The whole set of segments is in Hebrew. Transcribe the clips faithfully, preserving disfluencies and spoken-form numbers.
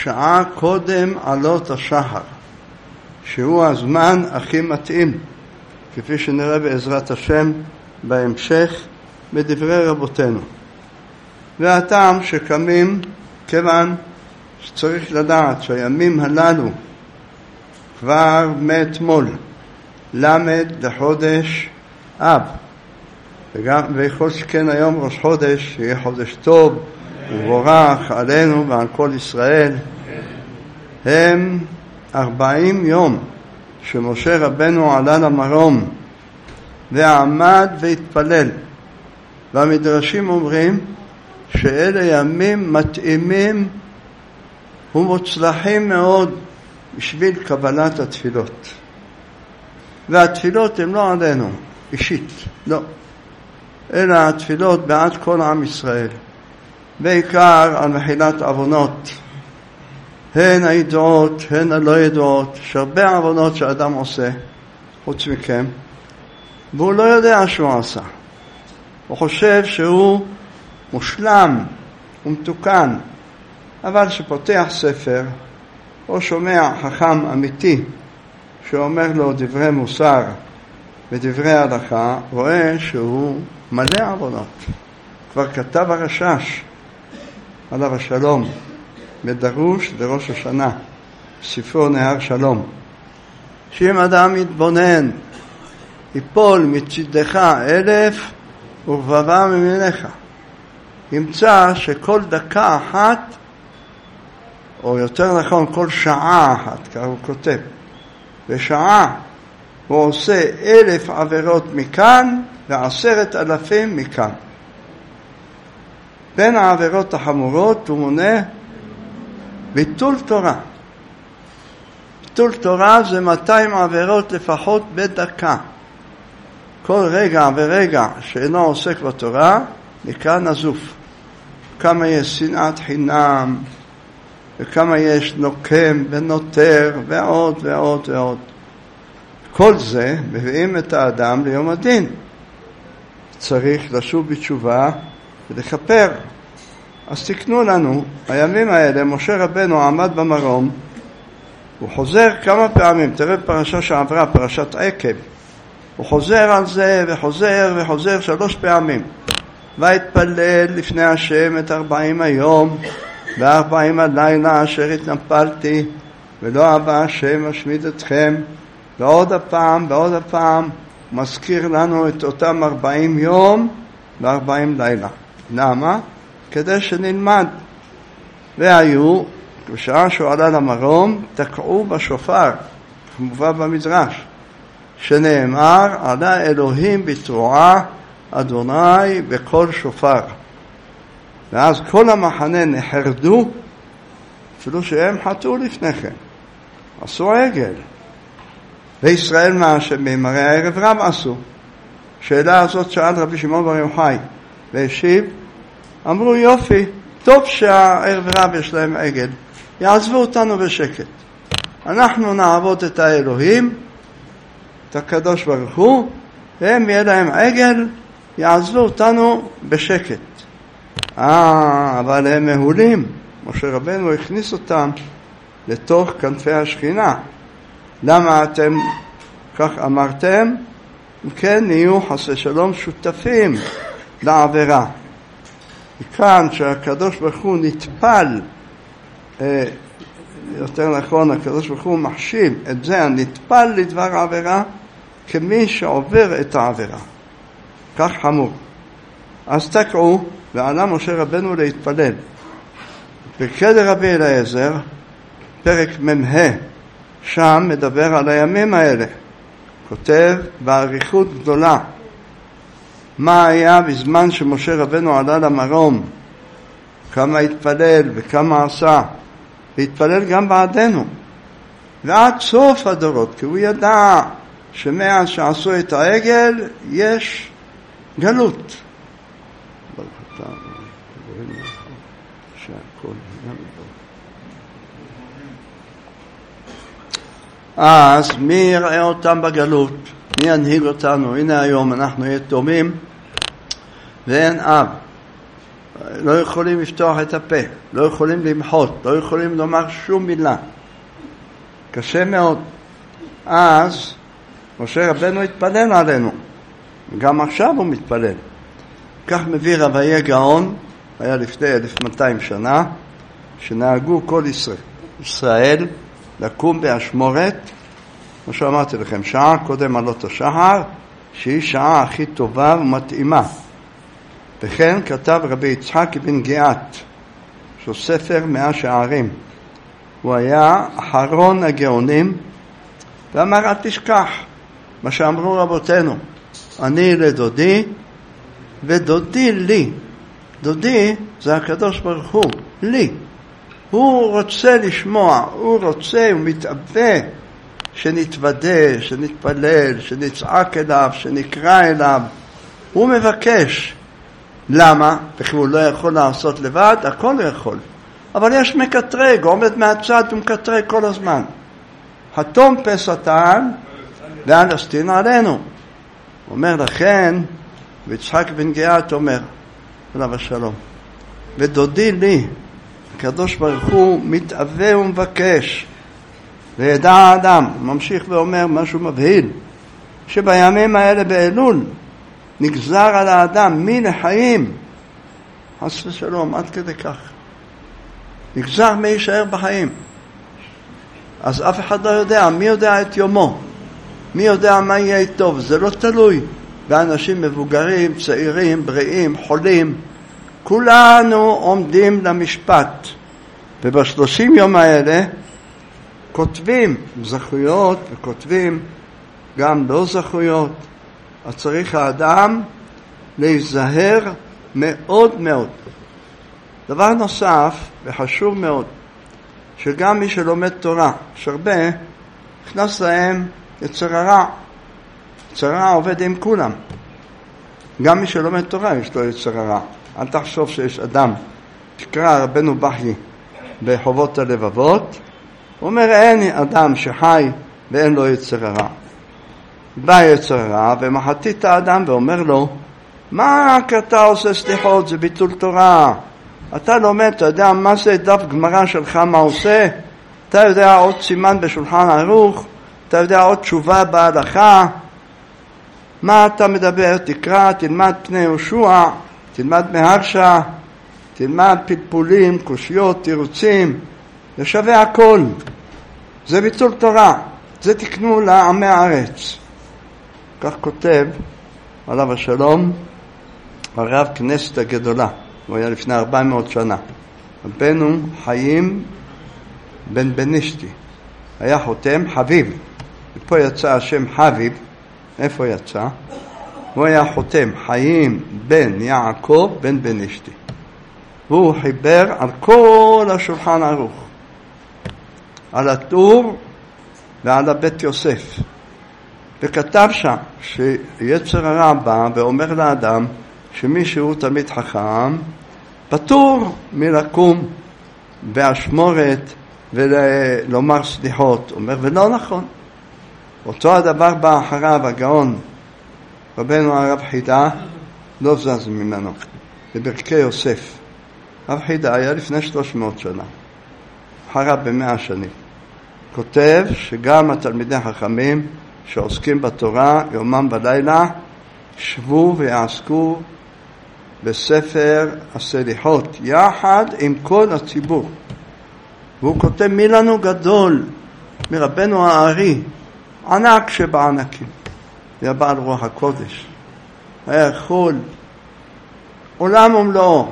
שעה קודם עלות השחר, שהוא הזמן הכי מתאים, כפי שנראה בעזרת השם בהמשך בדברי רבותינו. והטעם שקמים, כיוון שצריך לדעת שהימים הללו כבר מאתמול למד לחודש אב, ויכול שכן היום ראש חודש, שיהיה חודש טוב ובורך עלינו ועל כל ישראל. הם ארבעים יום שמשה רבנו עלה למרום ועמד והתפלל, והמדרשים אומרים שאלה ימים מתאימים ומוצלחים מאוד בשביל קבלת התפילות. והתפילות הן לא עלינו אישית, לא, אלא התפילות בעד כל עם ישראל, בעיקר על מחילת עוונות, הן הידועות הן הלא ידועות. יש הרבה עוונות שאדם עושה חוץ מכם והוא לא יודע שהוא עשה, הוא חושב שהוא מושלם ומתוקן, אבל שפותח ספר או שומע חכם אמיתי שאומר לו דברי מוסר ודברי הלכה, רואה שהוא מלא עוונות. כבר כתב הרשש עליו השלום בדרוש לראש השנה, ספרו נהר שלום, שאם אדם יתבונן יפול מצדך אלף ורבבה ממינך, ימצא שכל דקה אחת, או יותר נכון כל שעה אחת, כך הוא כותב, בשעה הוא עושה אלף עבירות מכאן ועשרת אלפים מכאן. בין העבירות החמורות הוא מונה ביטול תורה. ביטול תורה זה מאתיים עבירות לפחות בדקה. כל רגע ורגע שאינו עוסק בתורה נקרא נזוף. כמה יש שנאת חינם, וכמה יש נוקם ונותר ועוד ועוד ועוד. כל זה מביאים את האדם ליום הדין. צריך לשוב בתשובה ולכפר. אז תקנו לנו, הימים האלה משה רבנו עמד במרום, הוא חוזר כמה פעמים, תראה פרשה שעברה, פרשת עקב, הוא חוזר על זה וחוזר וחוזר שלוש פעמים, והתפלל לפני השם את ארבעים היום וארבעים הלילה אשר התנפלתי ולא אבא השם אשמיד אתכם, ועוד הפעם ועוד הפעם מזכיר לנו את אותם ארבעים יום וארבעים לילה. למה? כדי שנלמד. והיו, בשעה שהוא עלה למרום, תקעו בשופר, כמובן במדרש, שנאמר, עלה אלוהים בתרועה אדוני בכל שופר. ואז כל המחנה נחרדו, אפילו שהם חטאו לפני כן, עשו עגל. וישראל מה אשמים? הרי הערב רב עשו. שאלה הזאת שאל רבי שמעון בר יוחאי והשיב, אמרו יופי, טוב שהערב רב יש להם עגל, יעזבו אותנו בשקט, אנחנו נעבוד את האלוהים, את הקדוש ברוך הוא, והם יהיה להם עגל, יעזבו אותנו בשקט. אה, אבל הם מהולים. משה רבנו הכניס אותם לתוך כנפי השכינה. למה אתם כך אמרתם? כן, נהיו חסי שלום שותפים לעבירה. וכאן שהקדוש ברוך הוא נטפל, אה, יותר נכון, הקדוש ברוך הוא מחשיב את זה, הנטפל לדבר עבירה, כמי שעובר את העבירה. כך חמור. אז תקעו, ועלה משה רבנו להתפלל. בקדר רבי אליעזר, פרק ממה, שם מדבר על הימים האלה. כותב בעריכות גדולה מה היה בזמן שמשה רבנו עלה למרום, כמה התפלל וכמה עשה, והתפלל גם בעדנו ועד סוף הדורות, כי הוא ידע שמאז שעשו את העגל יש גלות. אז מי יראה אותם בגלות? מי ינהיג אותנו? הנה היום אנחנו יתומים ואין אב. לא יכולים לפתוח את הפה, לא יכולים למחות, לא יכולים לומר שום מילה. קשה מאוד. אז משה רבנו התפלל עלינו, גם עכשיו הוא מתפלל. כך מביא רבי גאון, היה לפני אלף ומאתיים שנה, שנהגו כל ישראל, ישראל לקום באשמורת, כמו שאמרתי לכם, שעה קודם עלות השחר, שהיא שעה הכי טובה ומתאימה. וכן כתב רבי יצחק בן גאות, שהוא ספר מאה שערים. הוא היה אחרון הגאונים, ואמר, אל תשכח מה שאמרו רבותינו, אני לדודי ודודי לי. דודי זה הקדוש ברוך הוא, לי. הוא רוצה לשמוע, הוא רוצה, הוא מתאווה שנתוודה, שנתפלל, שנצעק אליו, שנקרא אליו. הוא מבקש. למה? וכי הוא לא יכול לעשות לבד, הכל לא יכול. אבל יש מקטרג, עומד מהצד ומקטרג כל הזמן. התום פסתן, ואל אסתין עלינו. אומר לכן, ויצחק בן גאות אומר, עליו השלום, ודודי לי, הקדוש ברוך הוא מתאווה ומבקש, וידע האדם, ממשיך ואומר משהו מבהיל, שבימים האלה באלול, נגזר על האדם מי לחיים, חס ושלום, עד כדי כך. נגזר מי יישאר בחיים. אז אף אחד לא יודע, מי יודע את יומו? מי יודע מה יהיה טוב? זה לא תלוי באנשים מבוגרים, צעירים, בריאים, חולים. כולנו עומדים למשפט. ובשלושים יום האלה כותבים זכויות וכותבים גם לא זכויות. אז צריך האדם להיזהר מאוד מאוד. דבר נוסף וחשוב מאוד, שגם מי שלומד תורה, שהרבה נכנס להם יצר הרע. יצר הרע עובד עם כולם. גם מי שלומד תורה יש לו יצר הרע. אל תחשוב שיש אדם, תקרא רבנו בכי בחובות הלבבות, הוא אומר אין אדם שחי ואין לו יצר הרע. בא יצר הרע ומחטיא את האדם ואומר לו, מה אתה עושה סליחות? זה ביטול תורה. אתה לומד, אתה יודע מה זה דף גמרא שלך, מה עושה? אתה יודע עוד סימן בשולחן ערוך? אתה יודע עוד תשובה בהלכה? מה אתה מדבר? תקרא, תלמד פני יהושע, תלמד מהרשע, תלמד פלפולים, קושיות, תירוצים. זה שווה הכל. זה ביטול תורה. זה תקנו לעמי הארץ. כך כותב עליו השלום הרב כנסת הגדולה. הוא היה לפני ארבע מאות שנה. רבנו חיים בן בנישתי. היה חותם חביב. ופה יצא השם חביב. איפה יצא? הוא היה חותם חיים בן יעקב בן בנישתי. והוא חיבר על כל השולחן ערוך. על הטור ועל הבית יוסף. וכתב שם שיצר הרע בא ואומר לאדם שמי שהוא תמיד חכם פטור מלקום באשמורת ולומר סליחות. אומר ולא נכון. אותו הדבר בא אחריו הגאון רבנו הרב חידה, לא זז ממנו, בברכי יוסף. הרב חידה היה לפני שלוש מאות שנה, אחריו במאה שנים. כותב שגם התלמידי החכמים שעוסקים בתורה יומם בלילה שבו ויעסקו בספר הסליחות יחד עם כל הציבור. והוא כותב מי לנו גדול מרבנו הארי, ענק שבענקים. היה בעל רוח הקודש, היה יכול עולם ומלואו,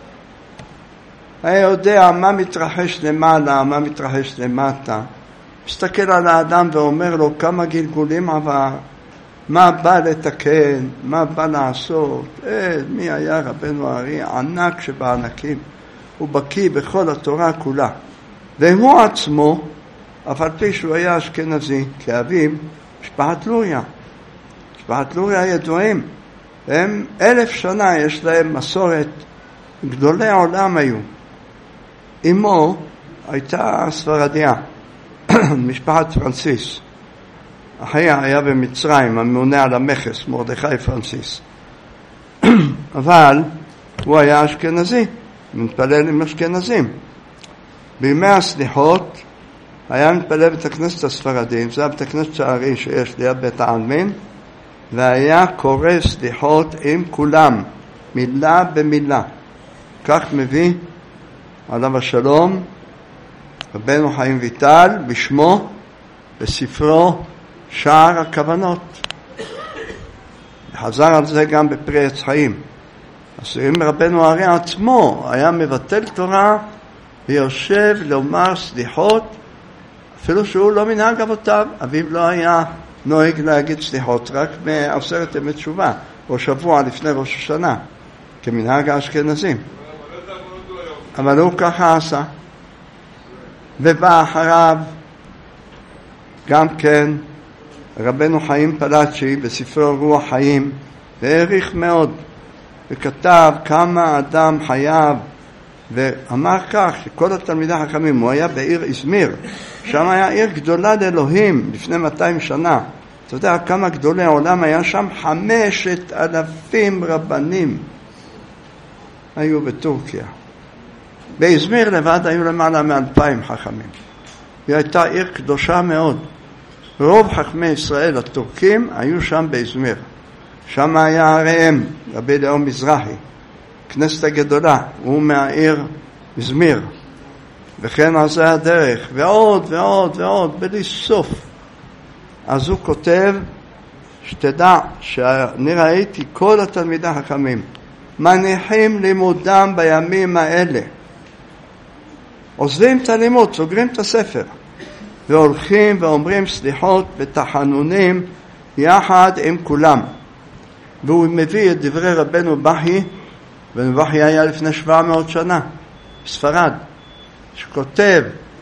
היה יודע מה מתרחש למעלה, מה מתרחש למטה. מסתכל על האדם ואומר לו כמה גלגולים עבר, מה בא לתקן, מה בא לעשות. אה, מי היה רבנו הארי? ענק שבענקים. הוא בקיא בכל התורה כולה. והוא עצמו, אף על פי שהוא היה אשכנזי, כאביו, משפחת לוריה. משפחת לוריה ידועים. הם אלף שנה יש להם מסורת, גדולי העולם היו. אמו הייתה ספרדיה, משפחת פרנסיס. אחיה היה במצרים, הממונה על המכס, מרדכי פרנסיס. אבל הוא היה אשכנזי, מתפלל עם אשכנזים. בימי הסליחות היה מתפלל בית הכנסת הספרדים, זה בית הכנסת שערי שיש ליד בית העלמין, והיה קורא סליחות עם כולם, מילה במילה. כך מביא עליו השלום רבנו חיים ויטל בשמו בספרו שער הכוונות. חזר על זה גם בפרי עץ חיים. אז אם רבנו הרי עצמו היה מבטל תורה ויושב לומר סליחות, אפילו שהוא לא מנהג אבותיו, אביו לא היה נוהג להגיד סליחות רק בעשרת ימי תשובה או שבוע לפני ראש השנה כמנהג האשכנזים, אבל הוא ככה עשה. ובא אחריו גם כן רבנו חיים פלאצ'י בספרו רוח חיים, והעריך מאוד וכתב כמה אדם חייב, ואמר כך שכל התלמידי החכמים, הוא היה בעיר איזמיר, שם היה עיר גדולה לאלוהים לפני מאתיים שנה. אתה יודע כמה גדולי העולם היה שם? חמשת אלפים רבנים היו בטורקיה. באיזמיר לבד היו למעלה מאלפיים חכמים. היא הייתה עיר קדושה מאוד. רוב חכמי ישראל הטורקים היו שם באיזמיר. שם היה הראם, רבי אליהו מזרחי, כנסת הגדולה, הוא מהעיר איזמיר. וכן על זה הדרך, ועוד ועוד ועוד, בלי סוף. אז הוא כותב, שתדע שאני ראיתי כל התלמידי החכמים מניחים לימודם בימים האלה, עוזבים את הלימוד, סוגרים את הספר והולכים ואומרים סליחות בתחנונים יחד עם כולם. והוא מביא את דברי רבנו בכי, ובכי היה לפני שבע מאות שנה בספרד, שכותב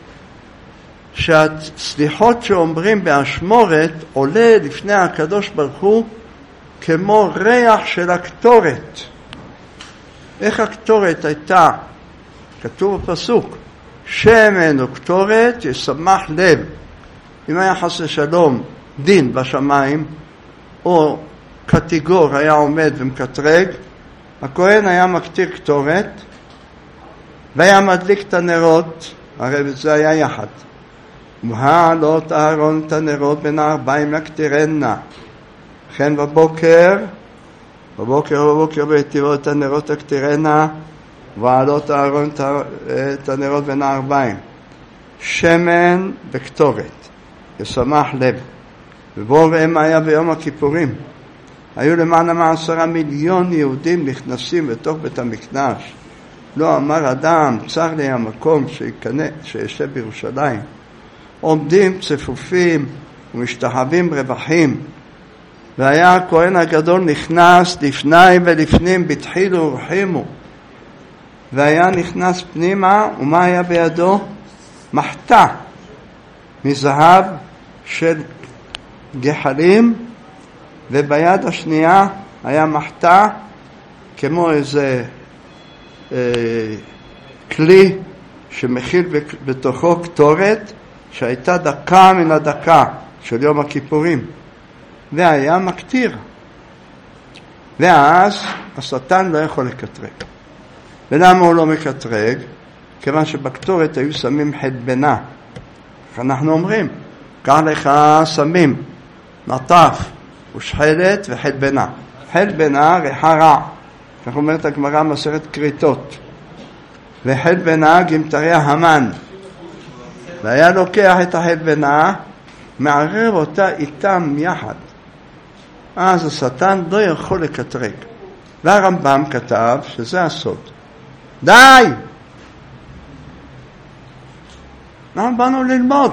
שהסליחות שאומרים באשמורת עולה לפני הקדוש ברוך הוא כמו ריח של הקטורת. איך הקטורת הייתה? כתוב בפסוק, שמן וקטורת ישמח לב. אם היה חס ושלום דין בשמיים, או קטגור היה עומד ומקטרג, הכהן היה מקטיר קטורת והיה מדליק את הנרות, הרי זה היה יחד. והעלות אהרון את הנרות בין הארבעים יקטירנה. לכן בבוקר, בבוקר ובבוקר ביתירו את הנרות יקטירנה, והעלות אהרון את הנרות בין הארבעים. שמן וקטורת, ישמח לב. ובואו ראה מה היה ביום הכיפורים. היו למעלה מעשרה מיליון יהודים נכנסים בתוך בית המקדש. לא אמר אדם, צר לי המקום שיקנה, שישב בירושלים. עומדים צפופים ומשתחווים רווחים. והיה הכהן הגדול נכנס לפני ולפנים בתחילו ורחימו. והיה נכנס פנימה, ומה היה בידו? מחתה מזהב של גחלים, וביד השנייה היה מחתה כמו איזה אה, כלי שמכיל בתוכו קטורת שהייתה דקה מן הדקה של יום הכיפורים, והיה מקטיר. ואז השטן לא יכול לקטרג. ולמה הוא לא מקטרג? כיוון שבקטורת היו שמים חלבנה. אנחנו אומרים, קח לך שמים נטף ושחלת וחלבנה. חלבנה ריחה רע, כך אומרת הגמרא מסכת כריתות. וחלבנה גמטריה המן. והיה לוקח את החלבנה, מערב אותה איתם יחד. אז השטן לא יכול לקטרג. והרמב"ם כתב שזה הסוד. די! אנחנו באנו ללמוד.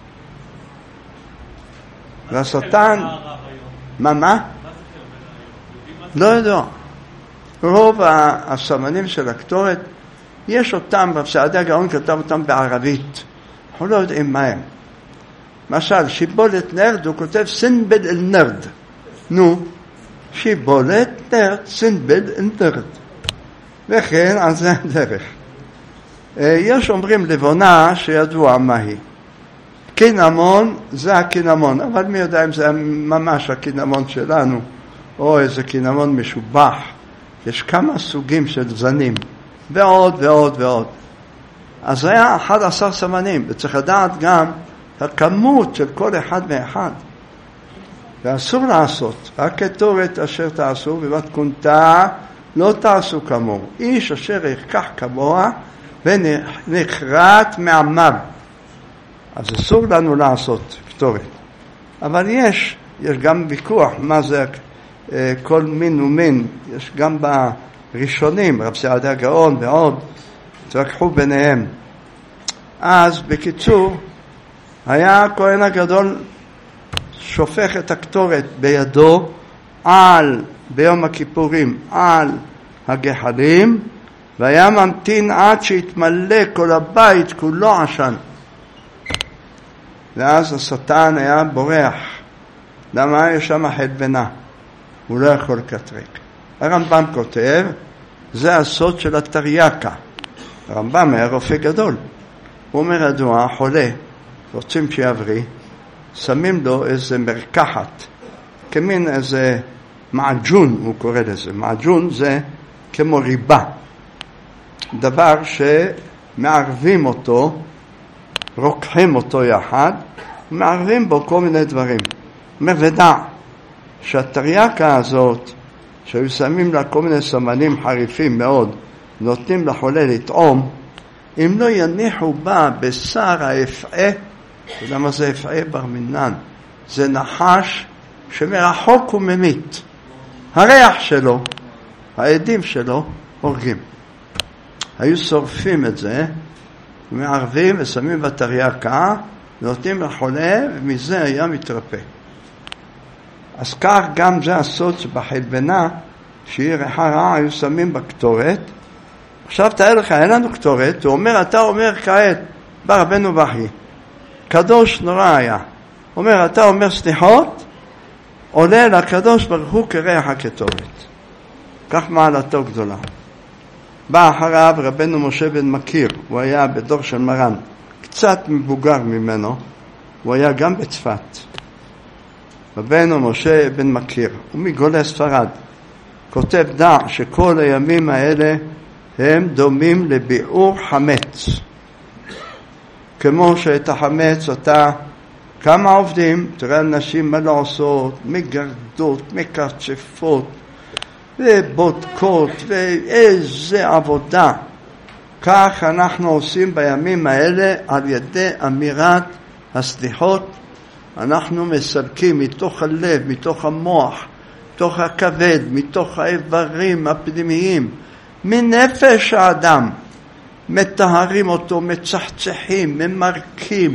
והשטן... מה, מה? לא יודע. רוב הסמנים של הקטורת, יש אותם, סעדי הגאון כתב אותם בערבית. אנחנו לא יודעים מה הם. למשל, שיבולת נרד, הוא כותב סנבד אל נרד. נו, שיבולת נרד, סנבד אל נרד. וכן, על זה הדרך. יש אומרים לבונה שידוע מה היא. קינמון זה הקינמון, אבל מי יודע אם זה ממש הקינמון שלנו, או איזה קינמון משובח, יש כמה סוגים של זנים, ועוד ועוד ועוד. אז זה היה אחד עשר סמנים, וצריך לדעת גם הכמות של כל אחד ואחד. ואסור לעשות, רק קטורת אשר תעשו, ובתקונתה לא תעשו כמוהו. איש אשר ירקח כמוה ונחרט מעמיו. אז אסור לנו לעשות קטורת. אבל יש, יש גם ויכוח מה זה כל מין ומין. יש גם בראשונים, רב סעדיה הגאון ועוד, תרקחו ביניהם. אז בקיצור, היה הכהן הגדול שופך את הקטורת בידו על, ביום הכיפורים, על הגחלים, והיה ממתין עד שהתמלא כל הבית כולו עשן. ואז השטן היה בורח. למה? יש שם חלבנה. הוא לא יכול לקטרק. הרמב"ם כותב, זה הסוד של התרייקה. הרמב"ם היה רופא גדול. הוא אומר, הדוע, חולה, רוצים שיבריא, שמים לו איזה מרקחת, כמין איזה מעג'ון, הוא קורא לזה. מעג'ון זה כמו ריבה. דבר שמערבים אותו, רוקחים אותו יחד, מערבים בו כל מיני דברים. אומר, ודע שהתרייקה הזאת, שהיו שמים לה כל מיני סמנים חריפים מאוד, נותנים לחולה לטעום, אם לא יניחו בה בשר האפעה, אתה יודע מה זה אפעה? בר מינן. זה נחש שמרחוק הוא ממית. הריח שלו, העדים שלו, הורגים. היו שורפים את זה, מערבים ושמים בתרייקה, נותנים לחולה, ומזה היה מתרפא. אז כך גם זה הסוד שבחלבנה, שהיא ריחה רעה, היו שמים בקטורת. עכשיו תאר לך, אין לנו קטורת, הוא אומר, אתה אומר כעת, בא רבנו בכי, קדוש נורא היה. אומר, אתה אומר סליחות, עולה לקדוש ברוך הוא כריח הקטורת. כך מעלתו גדולה. בא אחריו רבנו משה בן מכיר, הוא היה בדור של מרן, קצת מבוגר ממנו, הוא היה גם בצפת. רבנו משה בן מכיר, הוא מגולי ספרד, כותב דע שכל הימים האלה הם דומים לביעור חמץ. כמו שאת החמץ אתה, כמה עובדים, תראה נשים מה לא עושות, מגרדות, מקרצפות, ובודקות, ואיזה עבודה. כך אנחנו עושים בימים האלה על ידי אמירת הסליחות. אנחנו מסלקים מתוך הלב, מתוך המוח, מתוך הכבד, מתוך האיברים הפנימיים, מנפש האדם. מטהרים אותו, מצחצחים, ממרקים,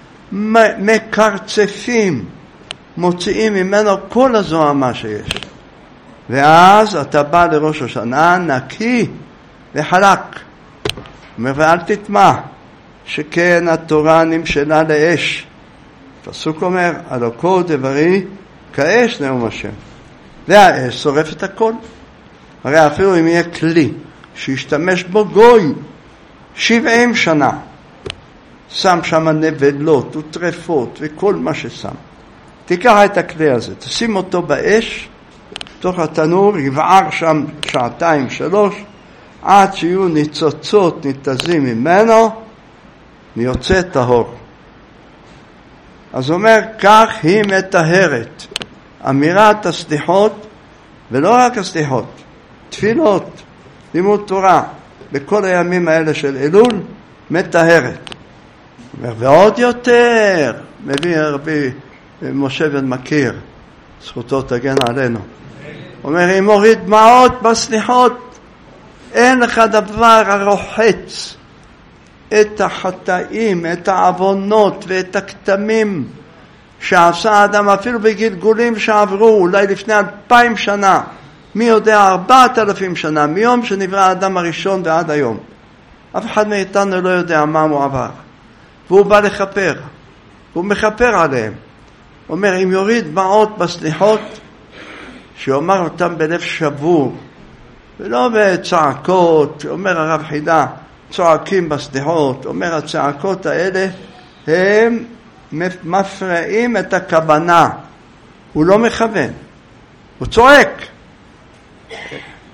מקרצפים, מוציאים ממנו כל הזוהמה שיש. ואז אתה בא לראש השנה נקי וחלק. אומר, ואל תטמע, שכן התורה נמשלה לאש. פסוק אומר, הלא כה דברי כאש נאום השם. והאש שורף את הכל. הרי אפילו אם יהיה כלי שישתמש בו גוי שבעים שנה, שם שם נבלות וטרפות וכל מה ששם, תיקח את הכלי הזה, תשים אותו באש, תוך התנור, יבער שם שעתיים שלוש, עד שיהיו ניצוצות ניתזים ממנו, ויוצא טהור. אז הוא אומר, כך היא מטהרת. אמירת הסליחות, ולא רק הסליחות, תפילות, לימוד תורה, בכל הימים האלה של אלול, מטהרת. ועוד יותר, מביא רבי משה בן מכיר, זכותו תגן עלינו. אומר, אם הוריד דמעות בסליחות, אין לך דבר הרוחץ את החטאים, את העוונות ואת הכתמים שעשה האדם, אפילו בגלגולים שעברו, אולי לפני אלפיים שנה, מי יודע, ארבעת אלפים שנה, מיום שנברא האדם הראשון ועד היום. אף אחד מאיתנו לא יודע מה הוא עבר. והוא בא לחפר, הוא מחפר עליהם. הוא אומר, אם יוריד דמעות בסליחות, שיאמר אותם בלב שבור, ולא בצעקות. אומר הרב חידה, צועקים בסליחות. אומר, הצעקות האלה הם מפרעים את הכוונה. הוא לא מכוון, הוא צועק.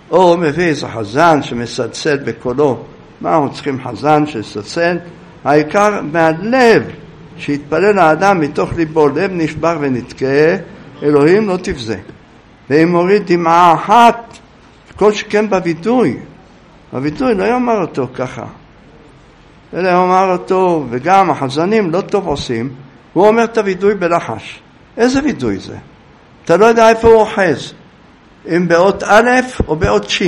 או מביא איזה חזן שמסלסל בקולו. מה אנחנו צריכים חזן שסלסל? העיקר מהלב, שיתפלל האדם מתוך ליבו, לב נשבר ונתקה, אלוהים לא תבזה. ואם מוריד דמעה אחת, כל שכן בביטוי. הביטוי לא יאמר אותו ככה, אלא יאמר אותו, וגם החזנים לא טוב עושים, הוא אומר את הביטוי בלחש. איזה ביטוי זה? אתה לא יודע איפה הוא אוחז, אם באות א' או באות ש'.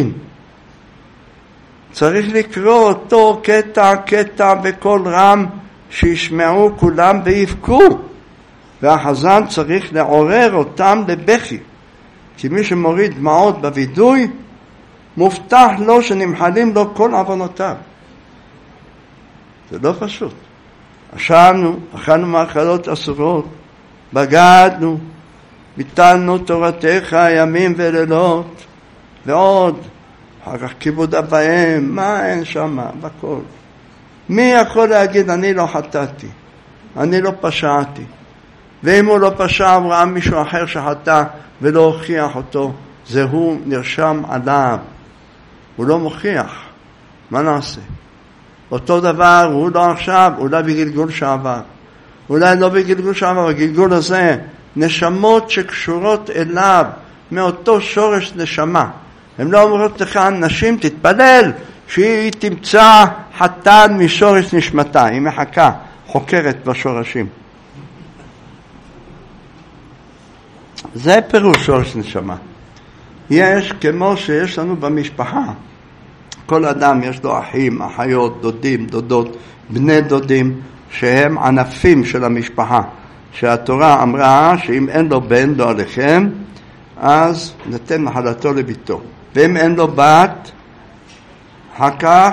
צריך לקרוא אותו קטע קטע בקול רם, שישמעו כולם ויבכו, והחזן צריך לעורר אותם לבכי, כי מי שמוריד דמעות בווידוי, מובטח לו שנמחלים לו כל עוונותיו. זה לא פשוט. אשמנו, אכלנו מאכלות אסורות, בגדנו, ביטלנו תורתך ימים ולילות, ועוד, אחר כך כיבוד אביהם, מה אין שם, בכל. מי יכול להגיד, אני לא חטאתי, אני לא פשעתי? ואם הוא לא פשע, הוא ראה מישהו אחר שחטא ולא הוכיח אותו, זה הוא נרשם עליו, הוא לא מוכיח. מה נעשה? אותו דבר, הוא לא עכשיו, אולי בגלגול שעבר, אולי לא בגלגול שעבר, בגלגול הזה, נשמות שקשורות אליו, מאותו שורש נשמה. הם לא אומרות לך, נשים תתפלל, שהיא תמצא חתן משורש נשמתה, היא מחכה, חוקרת בשורשים. זה פירוש שורש נשמה. יש כמו שיש לנו במשפחה, כל אדם יש לו אחים, אחיות, דודים, דודות, בני דודים, שהם ענפים של המשפחה, שהתורה אמרה שאם אין לו בן לא עליכם, אז נתן נחלתו לביתו, ואם אין לו בת, אחר כך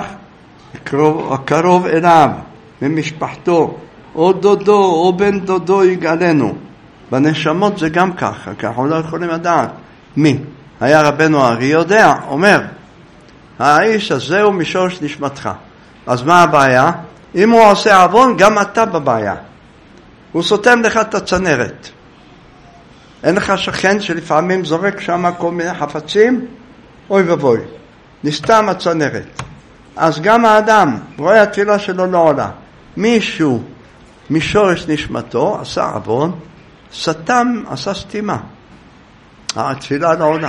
הקרוב אליו ממשפחתו, או דודו או בן דודו יגאלנו. בנשמות זה גם ככה, כי אנחנו לא יכולים לדעת מי. היה רבנו הארי יודע, אומר, האיש הזה הוא משורש נשמתך. אז מה הבעיה? אם הוא עושה עוון, גם אתה בבעיה. הוא סותם לך את הצנרת. אין לך שכן שלפעמים זורק שם כל מיני חפצים? אוי ובוי, נסתם הצנרת. אז גם האדם, רואה התפילה שלו לא עולה. מישהו משורש נשמתו עשה עוון, סתם עשה סתימה. התפילה לא עולה.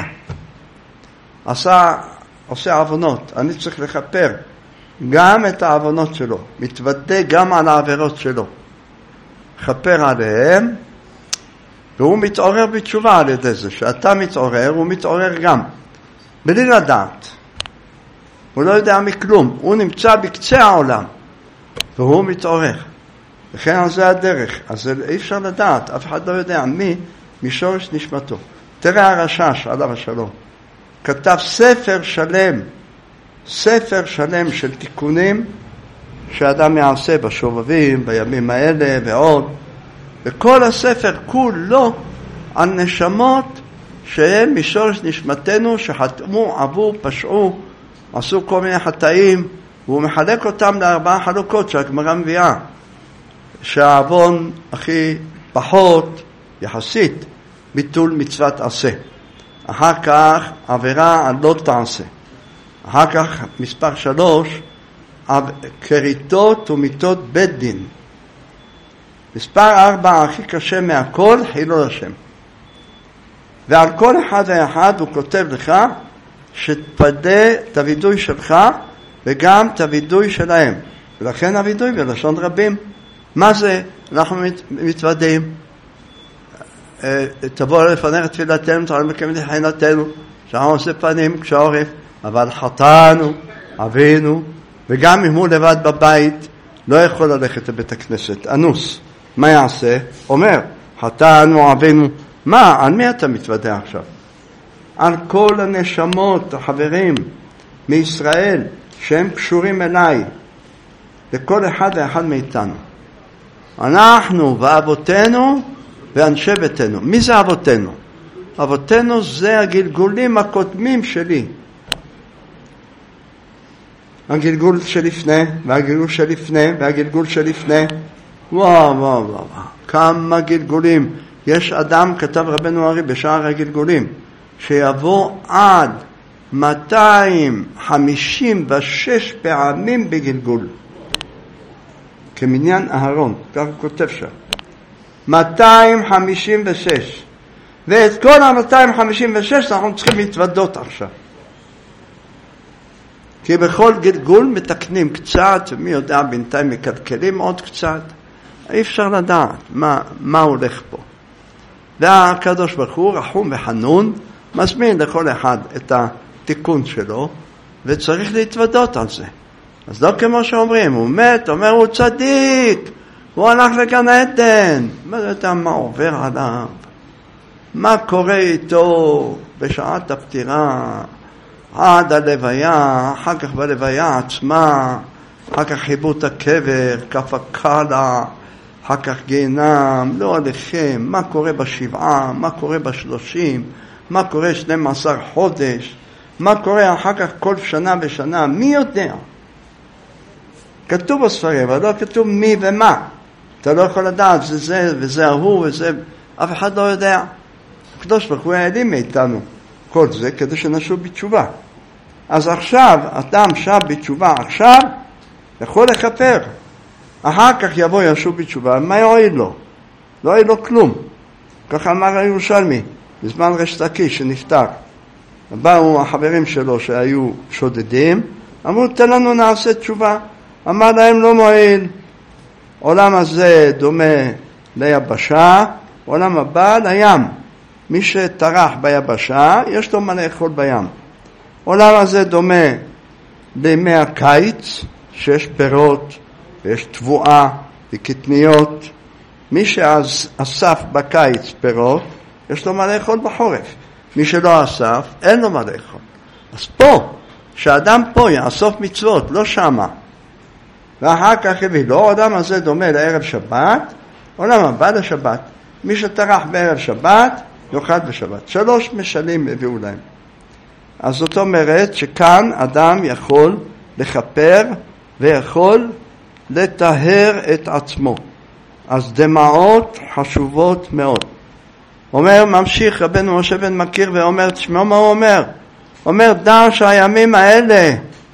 עשה, עושה עוונות. אני צריך לכפר גם את העוונות שלו. מתוודא גם על העבירות שלו. חפר עליהם, והוא מתעורר בתשובה על ידי זה. שאתה מתעורר, הוא מתעורר גם. בלי לדעת. הוא לא יודע מכלום. הוא נמצא בקצה העולם. והוא מתעורר. לכן זה הדרך. אז אי אפשר לדעת. אף אחד לא יודע מי משורש נשמתו. תראה הרשש עליו השלום. כתב ספר שלם. ספר שלם של תיקונים שאדם יעשה בשובבים, בימים האלה ועוד. וכל הספר כולו על נשמות שהם משורש נשמתנו, שחתמו, עבו, פשעו, עשו כל מיני חטאים, והוא מחלק אותם לארבעה חלוקות שהגמרא מביאה, שהעוון הכי פחות יחסית ביטול מצוות עשה, אחר כך עבירה על לא תעשה, אחר כך מספר שלוש כריתות ומיתות בית דין, מספר ארבע הכי קשה מהכל חילול השם. ועל כל אחד ואחד הוא כותב לך שתפדה את הווידוי שלך וגם את הווידוי שלהם. ולכן הווידוי בלשון רבים. מה זה? אנחנו מת, מתוודעים. תבוא לפניך תפילתנו, תעלה מקיים לחינתנו, שאנחנו עושה פנים כשעורף, אבל חטאנו, אבינו, וגם אם הוא לבד בבית, לא יכול ללכת לבית הכנסת. אנוס. מה יעשה? אומר, חטאנו, אבינו. מה? על מי אתה מתוודע עכשיו? על כל הנשמות, החברים מישראל, שהם קשורים אליי, לכל אחד ואחד מאיתנו. אנחנו ואבותינו ואנשי ביתנו. מי זה אבותינו? אבותינו זה הגלגולים הקודמים שלי. הגלגול שלפני, והגלגול שלפני, והגלגול שלפני. וואו, וואו, וואו. כמה גלגולים. יש אדם, כתב רבנו הארי בשער הגלגולים, שיבוא עד מאתיים חמישים ושש פעמים בגלגול. כמניין אהרון, כך הוא כותב שם. מאתיים חמישים ושש. ואת כל ה-מאתיים חמישים ושש אנחנו צריכים להתוודות עכשיו. כי בכל גלגול מתקנים קצת, ומי יודע בינתיים מקלקלים עוד קצת. אי אפשר לדעת מה, מה הולך פה. והקדוש ברוך הוא רחום וחנון, מזמין לכל אחד את התיקון שלו, וצריך להתוודות על זה. אז לא כמו שאומרים, הוא מת, אומר הוא צדיק, הוא הלך לגן עדן. מה זה יודע מה עובר עליו? מה קורה איתו בשעת הפטירה, עד הלוויה, אחר כך בלוויה עצמה, אחר כך חיבוט הקבר, כף הקלה, אחר כך גיהנם, לא עליכם, מה קורה בשבעה, מה קורה בשלושים, מה קורה שנים עשר חודש, מה קורה אחר כך כל שנה ושנה, מי יודע? כתוב בספרים, אבל לא כתוב מי ומה. אתה לא יכול לדעת, זה זה וזה ההוא וזה, אף אחד לא יודע. הקדוש ברוך הוא העלים מאיתנו כל זה כדי שנשוב בתשובה. אז עכשיו, אדם שב בתשובה עכשיו, יכול לכפר. אחר כך יבוא ישוב בתשובה, מה יועיל לו? לא יועיל לו כלום. ככה אמר הירושלמי, בזמן רשת הקיש שנפטר. באו החברים שלו שהיו שודדים, אמרו תן לנו נעשה תשובה. אמר להם לא מועיל. עולם הזה דומה ליבשה, עולם הבא לים. מי שטרח ביבשה, יש לו מה לאכול בים. עולם הזה דומה לימי הקיץ, שיש פירות ויש תבואה וקטניות. מי שאסף בקיץ פירות, יש לו מה לאכול בחורף. מי שלא אסף, אין לו מה לאכול. אז פה, שאדם פה יאסוף מצוות, לא שמה. ואחר כך הביא לו, העולם הזה דומה לערב שבת, עולם הבא לשבת. מי שטרח בערב שבת, יאכל בשבת. שלוש משלים הביאו להם. אז זאת אומרת שכאן אדם יכול לכפר ויכול לטהר את עצמו. אז דמעות חשובות מאוד. אומר, ממשיך רבנו משה בן מכיר ואומר, תשמעו מה הוא אומר? אומר, דע שהימים האלה,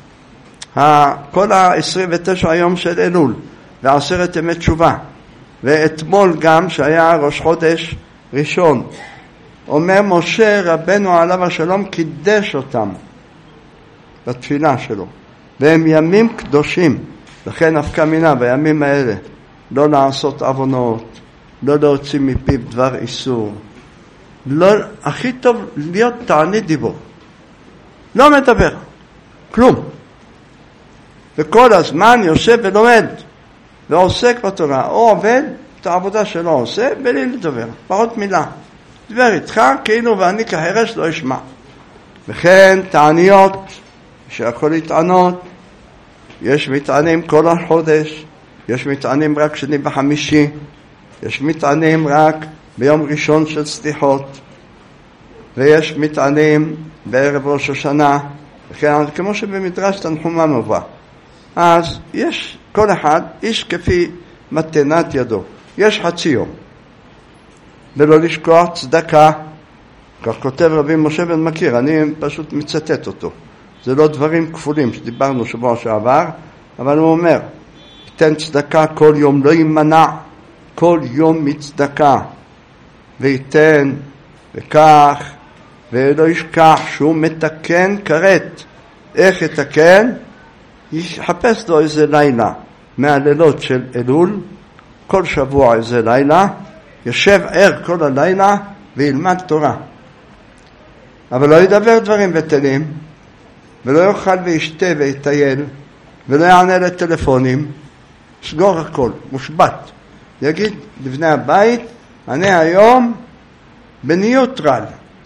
כל ה-עשרים ותשע יום של אלול, ועשרת ימי תשובה, ואתמול גם שהיה ראש חודש ראשון, אומר משה רבנו עליו השלום קידש אותם בתפילה שלו, והם ימים קדושים. לכן נפקא מינה בימים האלה לא לעשות עוונות, לא להוציא מפיו דבר איסור, לא, הכי טוב להיות תענית דיבור, לא מדבר כלום, וכל הזמן יושב ולומד ועוסק בתורה, או עובד את העבודה שלו עושה בלי לדבר, פחות מילה, דבר איתך כאילו ואני כהרש לא אשמע. וכן תעניות שיכול להתענות, יש מתענים כל החודש, יש מתענים רק שני וחמישי, יש מתענים רק ביום ראשון של סליחות, ויש מתענים בערב ראש השנה, וכן כמו שבמדרש תנחומא מובא. אז יש כל אחד איש כפי מתנת ידו, יש חצי יום. ולא לשכוח צדקה, כך כותב רבי משה בן מכיר, אני פשוט מצטט אותו. זה לא דברים כפולים שדיברנו שבוע שעבר, אבל הוא אומר, תן צדקה כל יום, לא יימנע, כל יום מצדקה, ויתן, וכך, ולא ישכח שהוא מתקן כרת. איך יתקן? יחפש לו איזה לילה, מהלילות של אלול, כל שבוע איזה לילה, יושב ער כל הלילה, וילמד תורה. אבל לא ידבר דברים בטלים, ולא יאכל וישתה ויטייל, ולא יענה לטלפונים, סגור הכל, מושבת. יגיד לבני הבית, אני היום בניוטרל,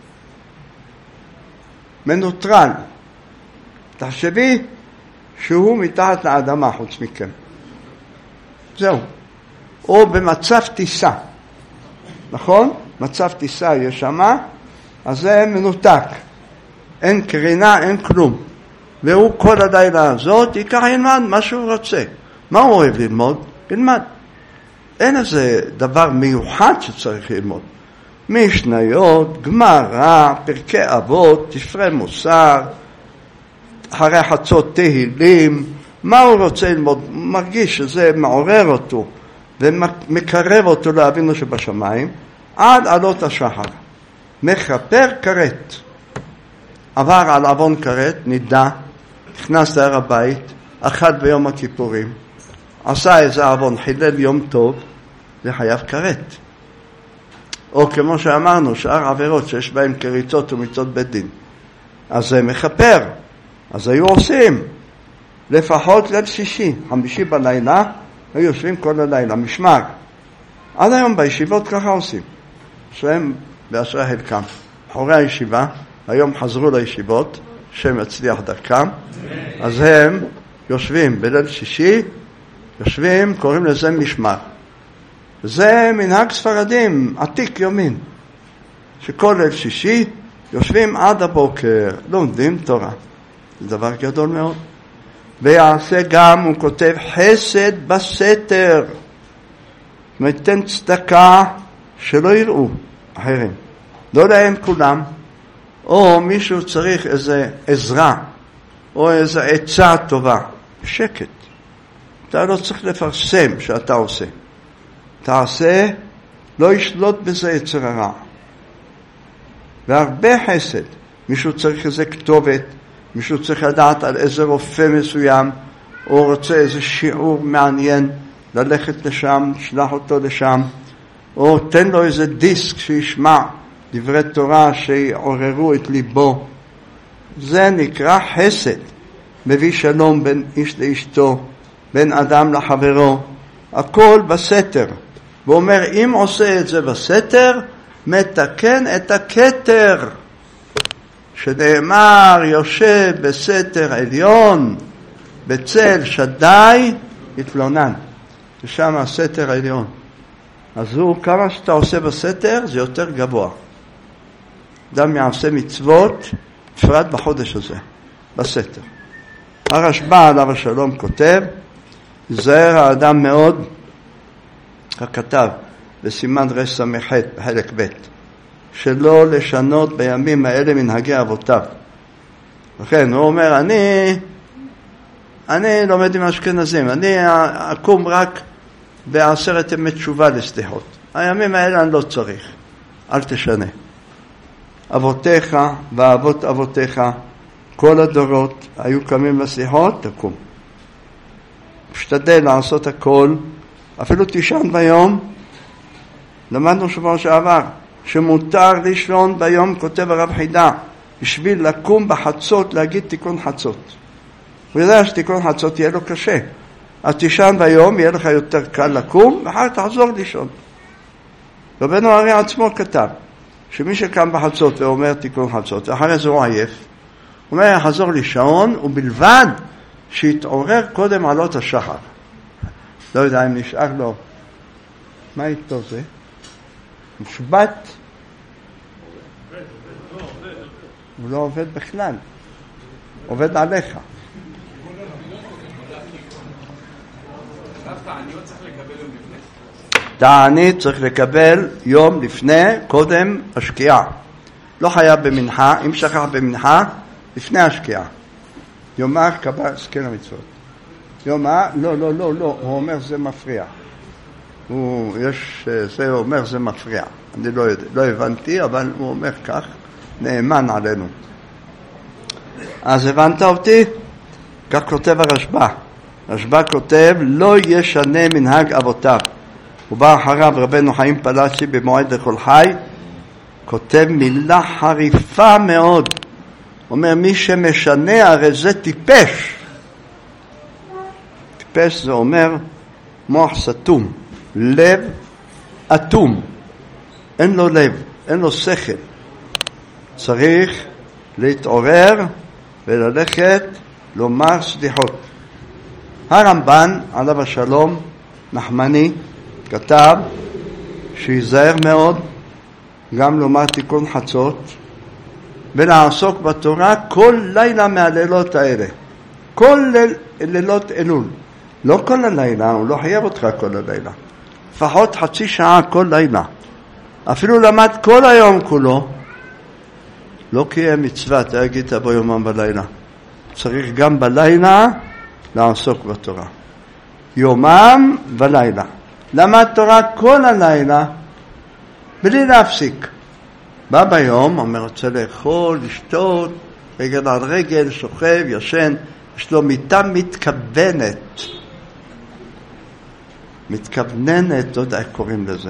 מנוטרל. תחשבי שהוא מתחת לאדמה חוץ מכם. זהו. או במצב טיסה. נכון? מצב טיסה יש שמה, אז זה מנותק. אין קרינה, אין כלום. והוא כל הלילה הזאת ייקח ילמד מה שהוא רוצה. מה הוא אוהב ללמוד? ילמד. אין איזה דבר מיוחד שצריך ללמוד. משניות, גמרא, פרקי אבות, ספרי מוסר, אחרי חצות תהילים. מה הוא רוצה ללמוד? מרגיש שזה מעורר אותו ומקרב אותו לאבינו שבשמיים עד עלות השחר. מכפר כרת, עבר על עוון כרת, נידע, נכנס להר הבית, אכל ביום הכיפורים, עשה איזה עוון, חילל יום טוב, זה חייב כרת. או כמו שאמרנו, שאר עבירות שיש בהם קריצות ומצות בית דין, אז זה מכפר. אז היו עושים לפחות ליל שישי, חמישי בלילה, היו יושבים כל הלילה, משמר. עד היום בישיבות ככה עושים, שהם באשרי חלקם. אחרי הישיבה, היום חזרו לישיבות, שם יצליח דרכם, אז הם יושבים בליל שישי, יושבים, קוראים לזה משמר. זה מנהג ספרדים, עתיק יומין, שכל ליל שישי יושבים עד הבוקר, לומדים תורה. זה דבר גדול מאוד. ויעשה גם, הוא כותב, חסד בסתר, מתן צדקה שלא יראו אחרים, לא להם כולם. או מישהו צריך איזה עזרה או איזה עצה טובה, שקט, אתה לא צריך לפרסם שאתה עושה, תעשה, לא ישלוט בזה יצר הרע. והרבה חסד, מישהו צריך איזה כתובת, מישהו צריך לדעת על איזה רופא מסוים, או רוצה איזה שיעור מעניין, ללכת לשם, שלח אותו לשם, או תן לו איזה דיסק שישמע דברי תורה שיעוררו את ליבו. זה נקרא חסד, מביא שלום בין איש לאשתו, בין אדם לחברו, הכל בסתר. והוא אומר, אם עושה את זה בסתר, מתקן את הכתר, שנאמר יושב בסתר עליון, בצל שדי יתלונן, ושם הסתר העליון. אז הוא, כמה שאתה עושה בסתר, זה יותר גבוה. אדם יעשה מצוות, בפרט בחודש הזה, בסתר. הרשב"א עליו השלום כותב, זהר האדם מאוד, הכתב בסימן רש ס"ח בחלק ב', שלא לשנות בימים האלה מנהגי אבותיו. לכן הוא אומר, אני אני לומד עם אשכנזים, אני אקום רק בעשרת ימי תשובה לסליחות. הימים האלה אני לא צריך, אל תשנה. אבותיך ואבות אבותיך, כל הדורות היו קמים לסליחות, תקום. משתדל לעשות הכל, אפילו תישן ביום. למדנו שבוע שעבר, שמותר לישון ביום, כותב הרב חידה, בשביל לקום בחצות, להגיד תיקון חצות. הוא יודע שתיקון חצות יהיה לו קשה. אז תישן ביום, יהיה לך יותר קל לקום, ואחר תחזור לישון. רבנו הרי עצמו כתב, שמי שקם בחצות ואומר תיקון חצות, ואחרי זה הוא עייף, הוא אומר, יחזור לישון, ובלבד שיתעורר קודם עלות השחר. לא יודע אם נשאר לו. מה איתו זה? מושבת? הוא לא עובד בכלל. עובד עליך. תענית צריך לקבל יום לפני, קודם השקיעה. לא חייב במנחה, אם שכח במנחה, לפני השקיעה. יומא קבע סקל המצוות. יומא, לא, לא, לא, לא, הוא אומר זה מפריע. הוא, יש, זה אומר זה מפריע. אני לא יודע, לא הבנתי, אבל הוא אומר כך, נאמן עלינו. אז הבנת אותי? כך כותב הרשב"א. הרשב"א כותב, לא ישנה מנהג אבותיו. הוא בא אחריו רבנו חיים פלאצ'י במועד לכל חי, כותב מילה חריפה מאוד. אומר, מי שמשנה הרי זה טיפש. טיפש זה אומר מוח סתום, לב אטום, אין לו לב, אין לו שכל. צריך להתעורר וללכת לומר סליחות. הרמב"ן עליו השלום נחמני כתב שיזהר מאוד גם לומר תיקון חצות ולעסוק בתורה כל לילה מהלילות האלה, כל ליל, לילות אלול, לא כל הלילה, הוא לא חייב אותך כל הלילה, לפחות חצי שעה כל לילה. אפילו למד כל היום כולו, לא קיים מצווה, תגיד בו יומם בלילה. צריך גם בלילה לעסוק בתורה. יומם ולילה. למד תורה כל הלילה, בלי להפסיק. בא ביום, אומר, רוצה לאכול, לשתות, רגל על רגל, שוכב, ישן, יש לו מיטה מתכוונת. מתכווננת, לא יודע איך קוראים לזה.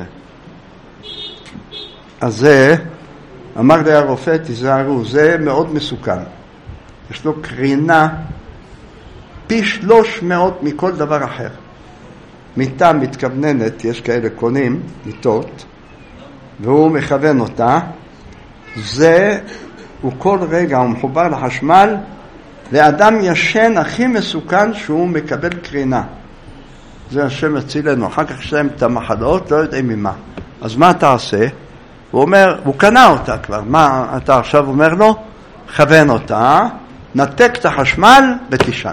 אז זה, אמר לי הרופא, תיזהרו, זה מאוד מסוכן. יש לו קרינה פי שלוש מאות מכל דבר אחר. מיטה מתכווננת, יש כאלה קונים, מיטות, והוא מכוון אותה. זה, הוא כל רגע, הוא מחובר לחשמל, ואדם ישן הכי מסוכן שהוא מקבל קרינה. זה השם הצילנו, אחר כך שלהם את המחלות, לא יודעים ממה. אז מה אתה עושה? הוא אומר, הוא קנה אותה כבר, מה אתה עכשיו אומר לו? כוון אותה, נתק את החשמל ותישן.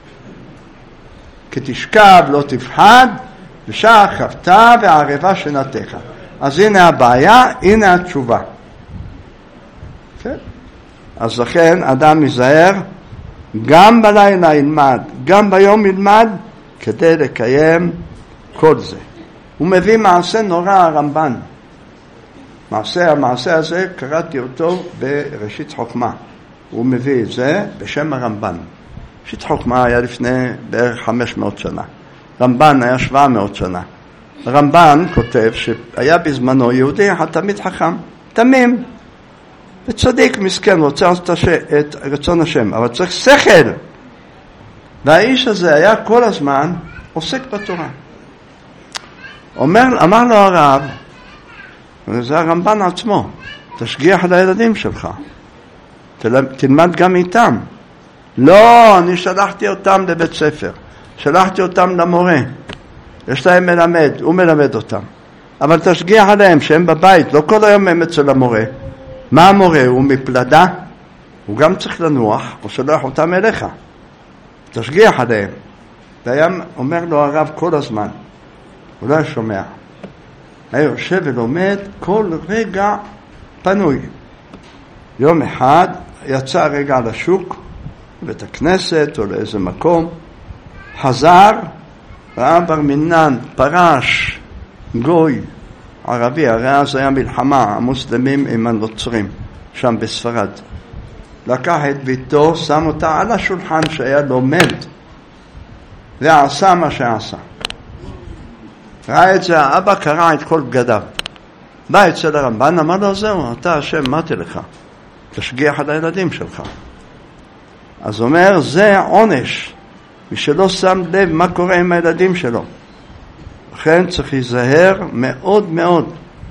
כי תשכב, לא תפחד, ושעה חבטה והערבה שנתך. אז הנה הבעיה, הנה התשובה. כן? אז לכן אדם ייזהר, גם בלילה ילמד, גם ביום ילמד, כדי לקיים כל זה. הוא מביא מעשה נורא הרמב"ן. מעשה, המעשה הזה קראתי אותו בראשית חוכמה. הוא מביא את זה בשם הרמב"ן. ראשית חוכמה היה לפני בערך חמש מאות שנה. רמב"ן היה שבע מאות שנה. הרמב"ן כותב שהיה בזמנו יהודי אחד תמיד חכם, תמים, וצדיק מסכן, רוצה את רצון השם, אבל צריך שכל. והאיש הזה היה כל הזמן עוסק בתורה. אומר, אמר לו הרב, וזה הרמב"ן עצמו, תשגיח על הילדים שלך, תלמד גם איתם. לא, אני שלחתי אותם לבית ספר, שלחתי אותם למורה, יש להם מלמד, הוא מלמד אותם, אבל תשגיח עליהם שהם בבית, לא כל היום הם אצל המורה. מה המורה? הוא מפלדה, הוא גם צריך לנוח, הוא שולח אותם אליך, תשגיח עליהם. והיה אומר לו הרב כל הזמן, הוא לא שומע, היה יושב ולומד כל רגע פנוי. יום אחד יצא רגע לשוק, לבית הכנסת או לאיזה מקום, חזר, ראה בר מינן, פרש, גוי, ערבי, הרי אז היה מלחמה, המוסלמים עם הנוצרים, שם בספרד. לקח את ביתו, שם אותה על השולחן שהיה לומד, ועשה מה שעשה. ראה את זה, האבא קרא את כל בגדיו. בא אצל הרמב"ן, אמר לו, זהו, אתה השם, אמרתי לך, תשגיח על הילדים שלך. אז אומר, זה עונש, מי שלא שם לב מה קורה עם הילדים שלו. לכן צריך להיזהר מאוד מאוד.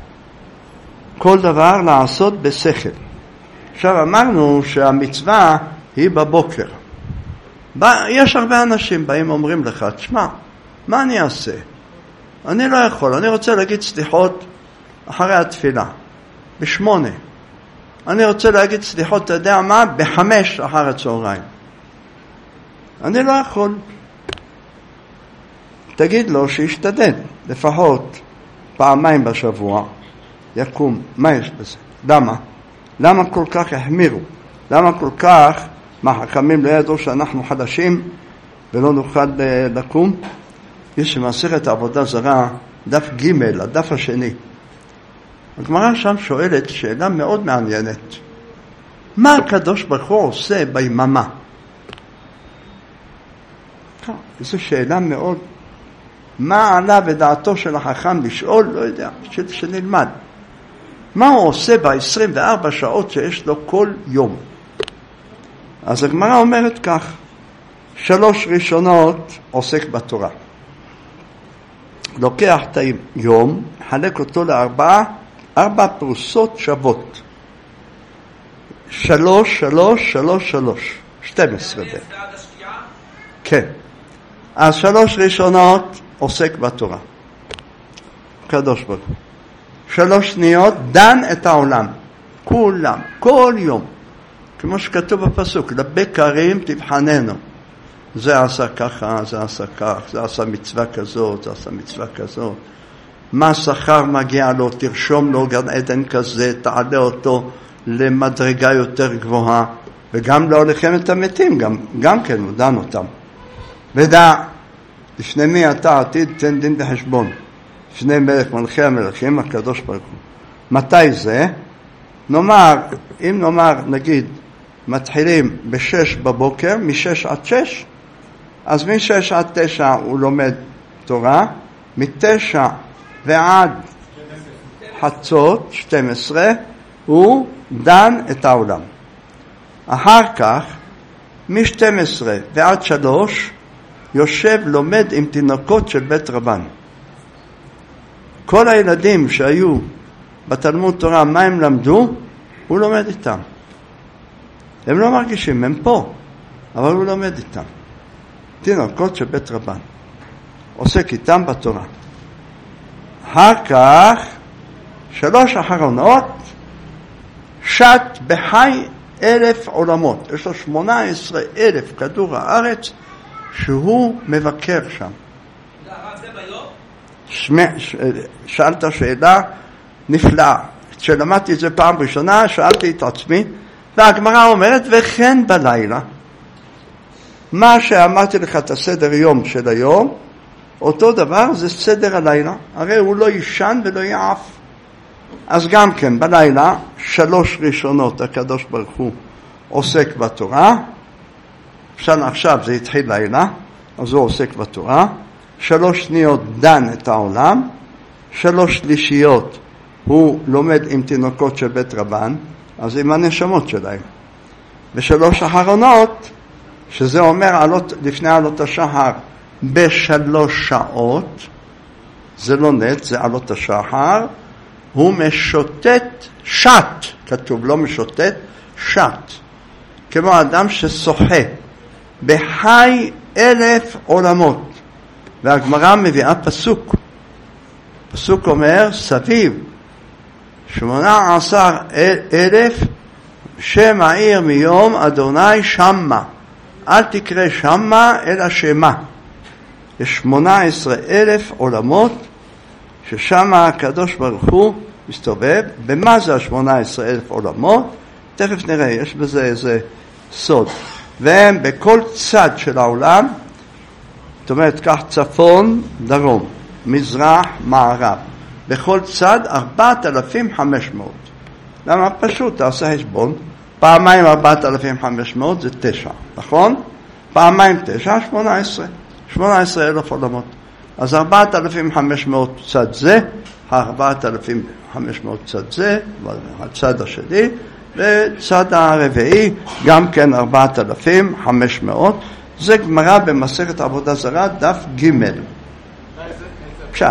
כל דבר לעשות בשכל. עכשיו אמרנו שהמצווה היא בבוקר. בא, יש הרבה אנשים באים אומרים לך, תשמע, מה אני אעשה? אני לא יכול, אני רוצה להגיד סליחות אחרי התפילה, בשמונה. אני רוצה להגיד סליחות, אתה יודע מה? בחמש אחר הצהריים. אני לא יכול. תגיד לו שישתדל, לפחות פעמיים בשבוע, יקום. מה יש בזה? למה? למה כל כך החמירו? למה כל כך מחכמים לידו שאנחנו חדשים ולא נוכל לקום? יש במסכת העבודה זרה, דף ג', הדף השני. הגמרא שם שואלת שאלה מאוד מעניינת. מה הקדוש ברוך הוא עושה ביממה? זו שאלה מאוד. מה עלה בדעתו של החכם לשאול? לא יודע, שנלמד. מה הוא עושה ב-עשרים וארבע שעות שיש לו כל יום? אז הגמרא אומרת כך, שלוש ראשונות עוסק בתורה. לוקח את היום, חלק אותו לארבע, ארבע פרוסות שוות. שלוש, שלוש, שלוש, שלוש. שתים עשרה בין. כן. אז שלוש ראשונות עוסק בתורה. קדוש ברוך הוא. שלוש שניות דן את העולם. כולם, כל יום. כמו שכתוב בפסוק, לבקרים תבחננו. זה עשה ככה, זה עשה כך, זה עשה מצווה כזאת, זה עשה מצווה כזאת. מה שכר מגיע לו, תרשום לו גן עדן כזה, תעלה אותו למדרגה יותר גבוהה, וגם לא הולכים את המתים, גם, גם כן הוא דן אותם. ודע, לפני מי אתה עתיד תן דין בחשבון, לפני מלך מלכי המלכים, הקדוש ברוך הוא. מתי זה? נאמר, אם נאמר, נגיד, מתחילים בשש בבוקר, משש עד שש, אז משש עד תשע הוא לומד תורה, מתשע ועד חצות, שתים עשרה, הוא דן את העולם. אחר כך, מ-שתים עשרה ועד שלוש, יושב לומד עם תינוקות של בית רבן. כל הילדים שהיו בתלמוד תורה, מה הם למדו? הוא לומד איתם. הם לא מרגישים, הם פה, אבל הוא לומד איתם. תינוקות של בית רבן. עוסק איתם בתורה. אחר כך, שלוש אחרונות, שט בחי אלף עולמות. יש לו שמונה עשרה אלף כדור הארץ, שהוא מבקר שם. זה ביום? שמע, שאלת שאלה נפלאה. כשלמדתי את זה פעם ראשונה, שאלתי את עצמי, והגמרא אומרת, וכן בלילה, מה שאמרתי לך את הסדר יום של היום, אותו דבר זה סדר הלילה. הרי הוא לא ישן ולא יעף. אז גם כן בלילה, שלוש ראשונות הקדוש ברוך הוא עוסק בתורה, עכשיו זה התחיל לילה, אז הוא עוסק בתורה, שלוש שניות דן את העולם, שלוש שלישיות הוא לומד עם תינוקות של בית רבן, אז עם הנשמות שלהם. ושלוש אחרונות, שזה אומר עלות, לפני עלות השחר, בשלוש שעות, זה לא נט, זה עלות השחר, הוא משוטט שט, כתוב לא משוטט, שט, כמו אדם ששוחה, בחי אלף עולמות. והגמרא מביאה פסוק, פסוק אומר, סביב, שמונה עשר אלף, שם העיר מיום אדוני שמה, אל תקרא שמה אלא שמה. יש שמונה עשרה אלף עולמות, ששם הקדוש ברוך הוא מסתובב. במה זה ה-שמונה עשרה אלף עולמות? תכף נראה, יש בזה איזה סוד. והם בכל צד של העולם, זאת אומרת, כך צפון, דרום, מזרח, מערב. בכל צד ארבעת אלפים וחמש מאות. למה? פשוט, תעשה חשבון. פעמיים ארבעת אלפים וחמש מאות זה תשע, נכון? פעמיים תשע, שמונה עשרה. שמונה עשרה אלף עולמות. אז ארבעת אלפים וחמש מאות צד זה, ארבעת אלפים וחמש מאות צד זה, הצד השני, וצד הרביעי, גם כן ארבעת אלפים וחמש מאות. זה גמרא במסכת עבודה זרה, דף ג' פשט.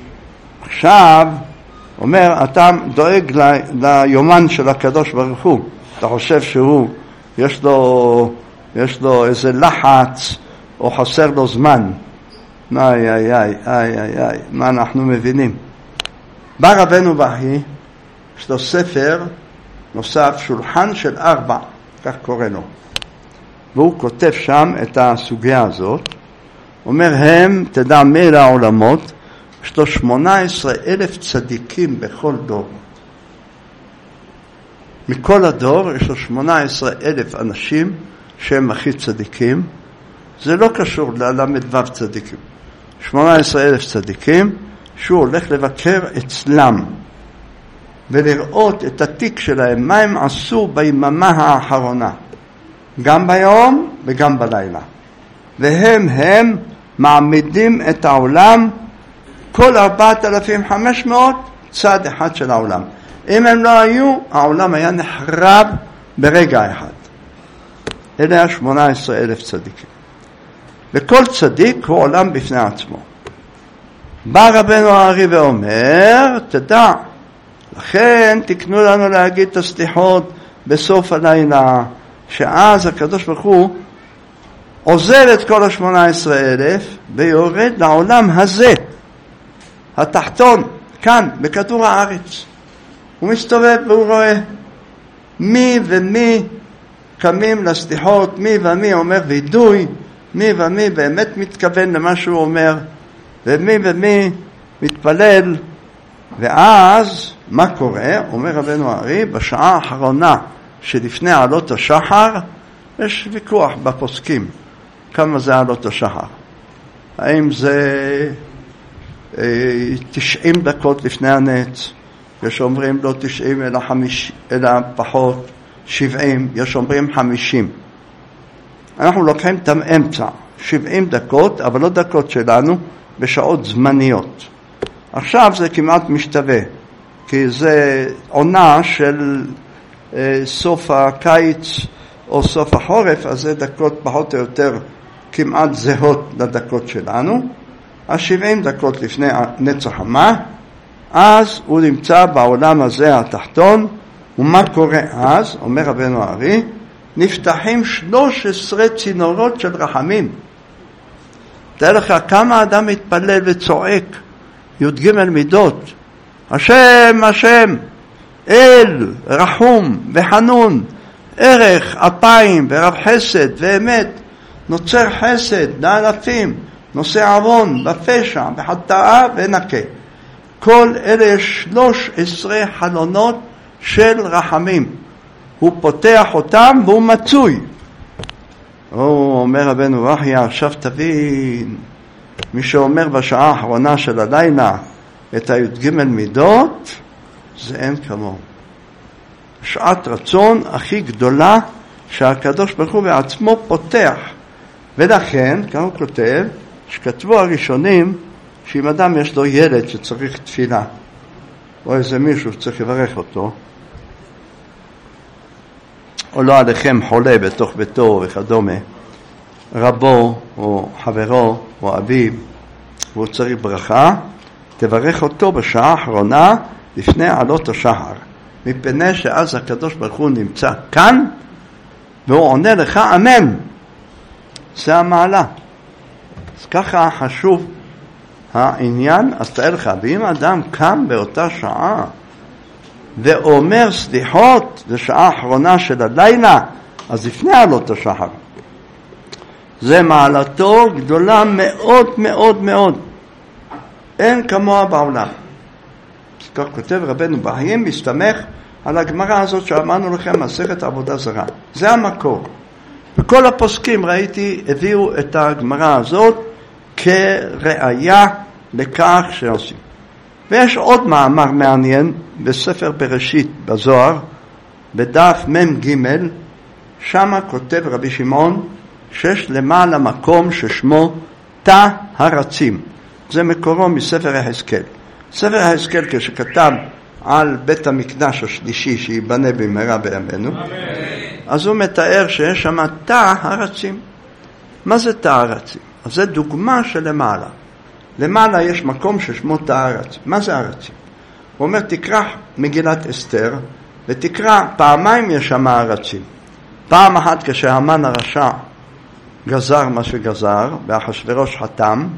עכשיו, אומר, אתה דואג ליומן של הקדוש ברוך הוא. אתה חושב שהוא, יש לו, יש לו איזה לחץ, או חסר לו זמן. איי, איי, איי, איי, איי, איי, מה אנחנו מבינים? בא רבנו בהי, יש לו ספר נוסף, שולחן של ארבע, כך קורא לו. והוא כותב שם את הסוגיה הזאת, אומר הם, תדע מי לעולמות, יש לו שמונה עשרה אלף צדיקים בכל דור. מכל הדור יש לו שמונה עשרה אלף אנשים שהם הכי צדיקים. זה לא קשור ללמד וו צדיקים. שמונה עשרה אלף צדיקים שהוא הולך לבקר אצלם ולראות את התיק שלהם, מה הם עשו ביממה האחרונה, גם ביום וגם בלילה. והם הם מעמידים את העולם, כל ארבעת אלפים וחמש מאות צד אחד של העולם. אם הם לא היו, העולם היה נחרב ברגע אחד. אלה שמונה עשרה אלף צדיקים. וכל צדיק הוא עולם בפני עצמו. בא רבנו הארי ואומר, תדע, לכן תקנו לנו להגיד את הסליחות בסוף הלילה, שאז הקדוש ברוך הוא עוזב את כל השמונה עשרה אלף ויורד לעולם הזה, התחתון, כאן, בכדור הארץ. הוא מסתובב והוא רואה מי ומי קמים לסליחות, מי ומי אומר וידוי, מי ומי באמת מתכוון למה שהוא אומר, ומי ומי מתפלל, ואז מה קורה? אומר רבנו הארי, בשעה האחרונה שלפני עלות השחר, יש ויכוח בפוסקים, כמה זה עלות השחר. האם זה תשעים דקות לפני הנץ, יש אומרים לא תשעים אלא, חמיש, אלא פחות, שבעים, יש אומרים חמישים. אנחנו לוקחים את האמצע, שבעים דקות, אבל לא דקות שלנו, בשעות זמניות. עכשיו זה כמעט משתווה, כי זה עונה של אה, סוף הקיץ או סוף החורף, אז זה דקות פחות או יותר כמעט זהות לדקות שלנו. ה-שבעים דקות לפני נץ החמה, אז הוא נמצא בעולם הזה התחתון, ומה קורה אז? אומר רבנו הארי, נפתחים שלוש עשרה צינורות של רחמים. תראה לך כמה אדם מתפלל וצועק, י"ג מידות, השם, השם, אל, רחום וחנון, ערך, אפיים ורב חסד ואמת, נוצר חסד לאלפים, נושא עוון בפשע וחטאה ונקה. כל אלה שלוש עשרה חלונות של רחמים. הוא פותח אותם והוא מצוי. או, אומר רבנו רחיה, עכשיו תבין, מי שאומר בשעה האחרונה של הלילה את הי"ג מידות, זה אין כמוהו. שעת רצון הכי גדולה שהקדוש ברוך הוא בעצמו פותח. ולכן, כאן הוא כותב, שכתבו הראשונים, שאם אדם יש לו ילד שצריך תפילה, או איזה מישהו שצריך לברך אותו, או לא עליכם חולה בתוך ביתו וכדומה, רבו או חברו או אביו, והוא צריך ברכה, תברך אותו בשעה האחרונה לפני עלות השחר, מפני שאז הקדוש ברוך הוא נמצא כאן, והוא עונה לך אמן. זה המעלה. אז ככה חשוב העניין. אז תאר לך, ואם אדם קם באותה שעה ואומר סליחות, זה שעה האחרונה של הלילה, אז לפני עלות השחר. זה מעלתו גדולה מאוד מאוד מאוד. אין כמוה בעולם. אז כך כותב רבנו בהיים, מסתמך על הגמרא הזאת שאמרנו לכם, מסכת עבודה זרה. זה המקור. וכל הפוסקים ראיתי הביאו את הגמרא הזאת כראיה לכך שעושים. ויש עוד מאמר מעניין בספר בראשית בזוהר, בדף מם ג', שמה כותב רבי שמעון שיש למעלה מקום ששמו תא הרצים. זה מקורו מספר יחזקאל. ספר יחזקאל כשכתב על בית המקדש השלישי שיבנה במהרה בימינו, אז הוא מתאר שיש שם תא הרצים. מה זה תא הרצים? אז זה דוגמה של למעלה. למעלה יש מקום ששמו תא הרצים. מה זה הרצים? הוא אומר, תקרא מגילת אסתר, ותקרא פעמיים יש שם הרצים. פעם אחת כשהמן הרשע גזר מה שגזר, ואחשוורוש חתם,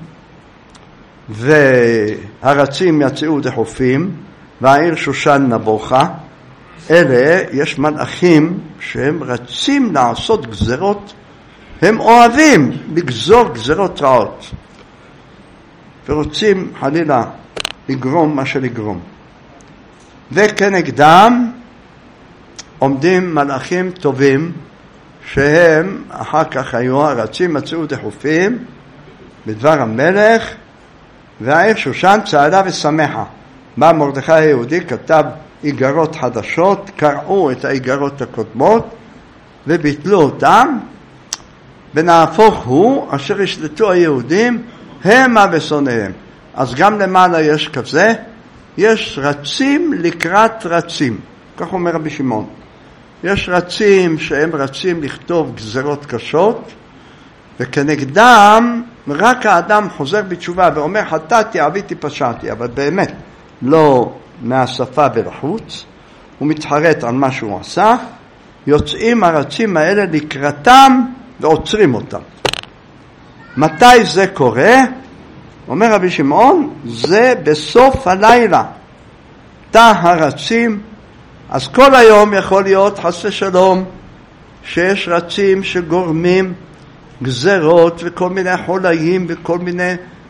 והרצים יצאו דחופים, והעיר שושן נבוכה. אלה יש מלאכים שהם רצים לעשות גזרות, הם אוהבים לגזור גזרות רעות, ורוצים חלילה לגרום מה שלגרום. וכנגדם עומדים מלאכים טובים, שהם אחר כך היו הרצים מצאו דחופים בדבר המלך, והעיר שושן צעדה ושמחה. בא מרדכי היהודי, כתב איגרות חדשות, קראו את האיגרות הקודמות וביטלו אותם, ונהפוך הוא אשר ישלטו היהודים המה ושונאיהם. אז גם למעלה יש כזה, יש רצים לקראת רצים, כך אומר רבי שמעון. יש רצים שהם רצים לכתוב גזרות קשות, וכנגדם רק האדם חוזר בתשובה ואומר חטאתי, עוויתי, פשעתי, אבל באמת לא מהשפה ולחוץ, הוא מתחרט על מה שהוא עשה, יוצאים הרצים האלה לקראתם ועוצרים אותם. מתי זה קורה? אומר רבי שמעון, זה בסוף הלילה. תא הרצים, אז כל היום יכול להיות חס ושלום שיש רצים שגורמים גזרות וכל מיני חולאים וכל מיני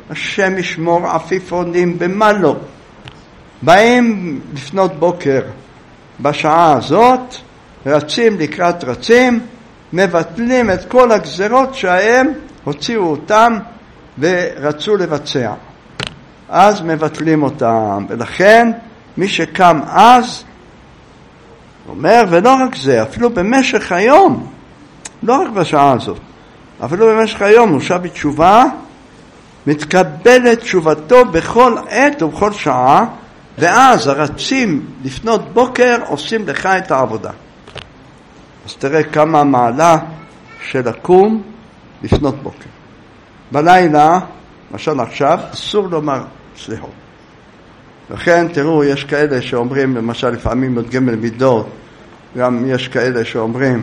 השם ישמור עפיפונים במה לא. באים לפנות בוקר בשעה הזאת, רצים לקראת רצים, מבטלים את כל הגזרות שהם הוציאו אותם ורצו לבצע. אז מבטלים אותם, ולכן מי שקם אז אומר, ולא רק זה, אפילו במשך היום, לא רק בשעה הזאת, אפילו במשך היום הוא שב בתשובה, מתקבל את תשובתו בכל עת ובכל שעה, ואז הרצים לפנות בוקר עושים לך את העבודה. אז תראה כמה מעלה של לקום לפנות בוקר. בלילה, למשל עכשיו, אסור לומר סליחות. לכן תראו, יש כאלה שאומרים, למשל לפעמים י"ג מידות, גם יש כאלה שאומרים,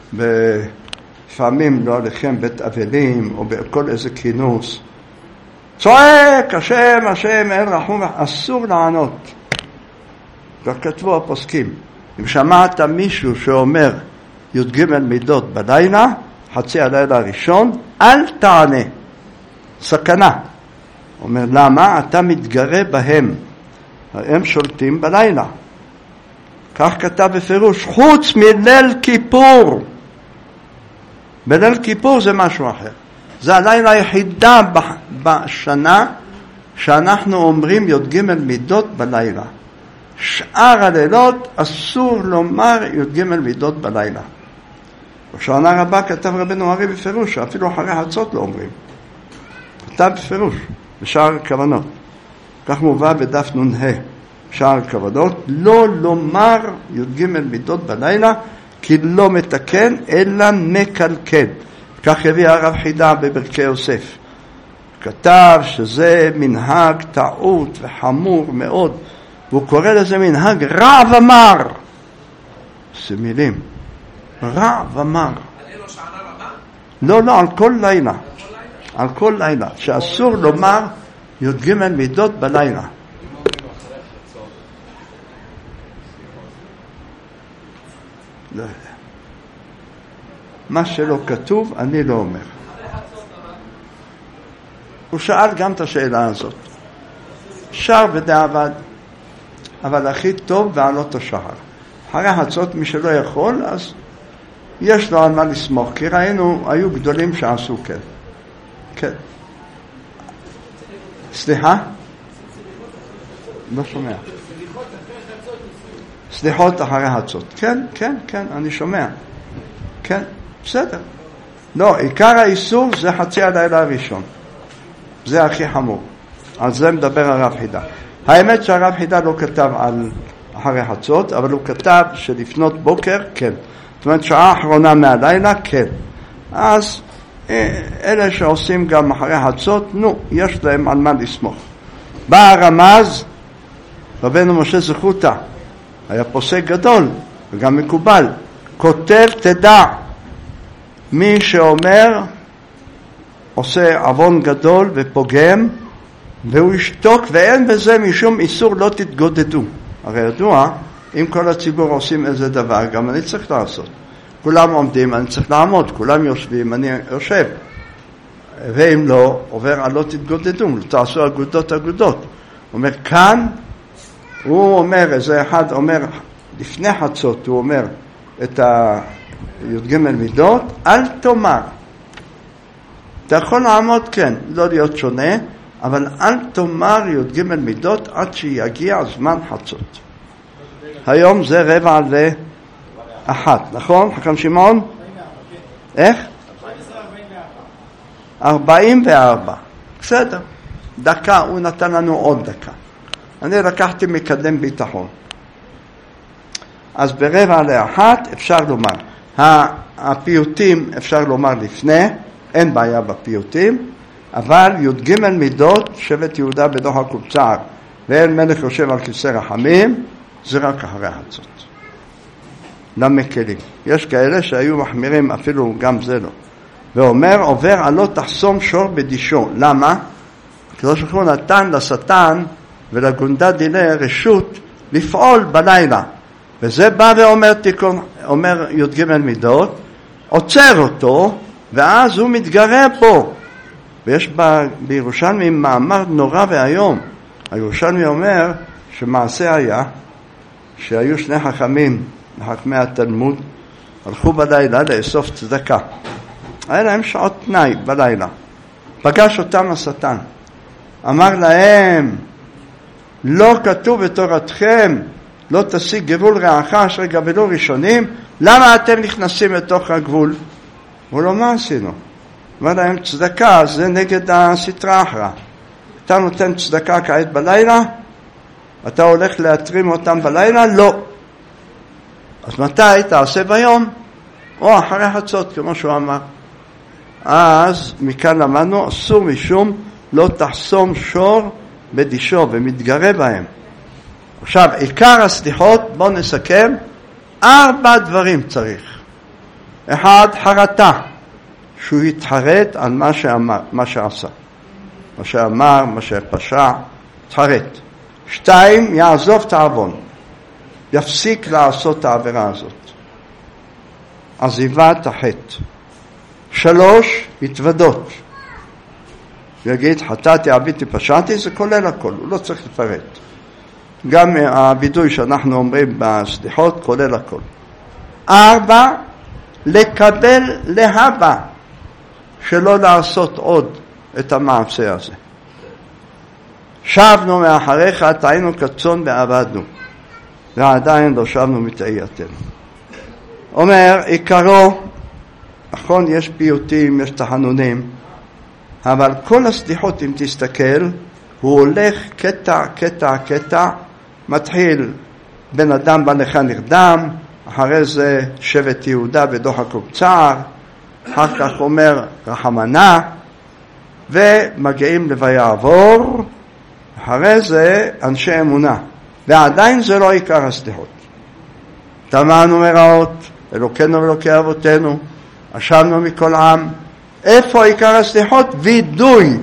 לפעמים לא עליכם בית אבלים, או בכל איזה כינוס, צועק, השם, השם, אין רחום, אסור לענות. כבר כתבו הפוסקים. אם שמעת מישהו שאומר י"ג מידות בלילה, חצי הלילה הראשון, אל תענה. סכנה. אומר, למה? אתה מתגרה בהם. הם שולטים בלילה. כך כתב בפירוש, חוץ מליל כיפור. בליל כיפור זה משהו אחר. זה הלילה היחידה בשנה שאנחנו אומרים י"ג מידות בלילה. שאר הלילות אסור לומר י"ג מידות בלילה. בשנה רבה כתב רבנו הרי בפירוש, אפילו אחרי חצות לא אומרים. כתב בפירוש, בשאר הכוונות. כך מובא בדף נ"ה, בשאר הכוונות, לא לומר י"ג מידות בלילה, כי לא מתקן אלא מקלקל. כך הביא הרב חידה בברכי יוסף. כתב שזה מנהג טעות וחמור מאוד, והוא קורא לזה מנהג רע ומר. זה מילים. רע ומר. על אלו שענה רבה? לא, לא, על כל לילה. על כל לילה. שאסור לומר י"ג מידות בלילה. לא יודע. מה שלא כתוב, אני לא אומר. הוא שאל גם את השאלה הזאת. שר ודעבד, אבל הכי טוב ועלות השחר. אחרי חצות מי שלא יכול, אז יש לו על מה לסמוך, כי ראינו, היו גדולים שעשו כן. כן. סליחה? לא שומע. סליחות אחרי חצות. כן, כן, כן, אני שומע. כן, בסדר. לא, עיקר האיסור זה חצי הלילה הראשון. זה הכי חמור. על זה מדבר הרב חידה. האמת שהרב חידה לא כתב על אחרי חצות, אבל הוא כתב שלפנות בוקר, כן. זאת אומרת, שעה האחרונה מהלילה, כן. אז אלה שעושים גם אחרי חצות, נו, יש להם על מה לסמוך. בא הרמז, רבנו משה זכותה, היה פוסק גדול וגם מקובל. כותב תדע, מי שאומר עושה עוון גדול ופוגם, והוא ישתוק, ואין בזה משום איסור לא תתגודדו. הרי ידוע, אם כל הציבור עושים איזה דבר, גם אני צריך לעשות. כולם עומדים, אני צריך לעמוד, כולם יושבים, אני יושב. ואם לא, עובר על לא תתגודדו, תעשו אגודות אגודות. הוא אומר, כאן, הוא אומר, איזה אחד אומר, לפני חצות, הוא אומר את הי"ג מידות, אל תאמר. אתה יכול לעמוד, כן, לא להיות שונה, אבל אל תאמר י"ג מידות עד שיגיע זמן חצות. היום זה רבע לאחת, נכון? חכם שמעון? איך? ארבעים וארבע. בסדר. דקה, הוא נתן לנו עוד דקה. אני לקחתי מקדם ביטחון. אז ברבע לאחת אפשר לומר. הפיוטים אפשר לומר לפני, אין בעיה בפיוטים, אבל י"ג מידות, שבט יהודה בדוח הקופצר, ואין מלך יושב על כיסא רחמים, זה רק אחרי החצות. למקלים. יש כאלה שהיו מחמירים, אפילו גם זה לא. ואומר, עובר על לא תחסום שור בדישו. למה? כזו שכו נתן לשטן ולגונדה דילה רשות לפעול בלילה. וזה בא ואומר תיקון, אומר י"ג מידות, עוצר אותו, ואז הוא מתגרה בו. ויש ב, בירושלמי מאמר נורא והיום. הירושלמי אומר שמעשה היה שהיו שני חכמים, חכמי התלמוד, הלכו בלילה לאסוף צדקה. היה להם שעות תנאי בלילה. פגש אותם השטן. אמר להם, לא כתוב בתורתכם, לא תשיג גבול רעך אשר גבלו ראשונים, למה אתם נכנסים לתוך הגבול? הוא לא, מה עשינו? אמר להם, צדקה זה נגד הסטרה אחרא. אתה נותן צדקה כעת בלילה? אתה הולך להתרים אותם בלילה? לא. אז מתי תעשה ביום? או אחרי חצות, כמו שהוא אמר. אז מכאן למדנו, אסור משום לא תחסום שור בדישו ומתגרה בהם. עכשיו, עיקר הסליחות, בואו נסכם, ארבע דברים צריך. אחד, חרטה, שהוא יתחרט על מה שאמר, מה שעשה. מה שאמר, מה שפשע, תחרט. שתיים, יעזוב את העוון. יפסיק לעשות את העבירה הזאת. עזיבת החטא. שלוש, התוודות. יגיד, חטאתי, עביתי, פשעתי, זה כולל הכל, הוא לא צריך לפרט. גם הבידוי שאנחנו אומרים בסליחות, כולל הכל. ארבע, לקבל להבא, שלא לעשות עוד את המעשה הזה. שבנו מאחריך, תהיינו כצאן ועבדנו, ועדיין לא שבנו מתעייתנו. אומר, עיקרו, נכון, יש פיוטים, יש תחנונים, אבל כל הסליחות, אם תסתכל, הוא הולך קטע, קטע, קטע, מתחיל בן אדם בא לך נרדם, אחרי זה שבט יהודה בדוחק ובצער, אחר כך אומר רחמנה, ומגיעים לויעבור, אחרי זה אנשי אמונה, ועדיין זה לא עיקר הסליחות. תמנו מראות, אלוקינו ואלוקי אבותינו, אשמנו מכל עם. איפה עיקר הסליחות? וידוי.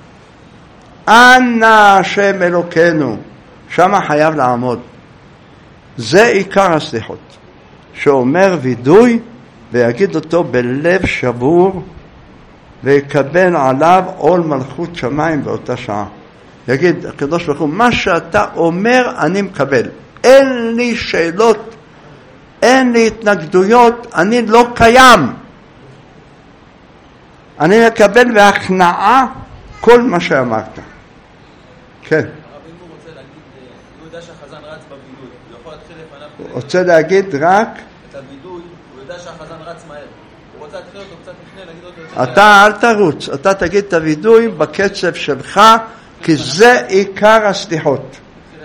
אנא השם אלוקינו. שמה חייב לעמוד. זה עיקר הסליחות. שאומר וידוי ויגיד אותו בלב שבור ויקבל עליו עול מלכות שמיים באותה שעה. יגיד הקדוש ברוך הוא, מה שאתה אומר אני מקבל. אין לי שאלות, אין לי התנגדויות, אני לא קיים. אני מקבל בהכנעה כל מה שאמרת. כן. הרב אם הוא רוצה להגיד, הוא יודע שהחזן רץ בבידוי, הוא יכול להתחיל לפניו. הוא רוצה להגיד רק את הבידוי, הוא יודע שהחזן רץ מהר. הוא רוצה להתחיל אותו קצת לפני, להגיד אותו. אתה אל תרוץ, אתה תגיד את הוידוי בקצב שלך, כי זה עיקר הסליחות.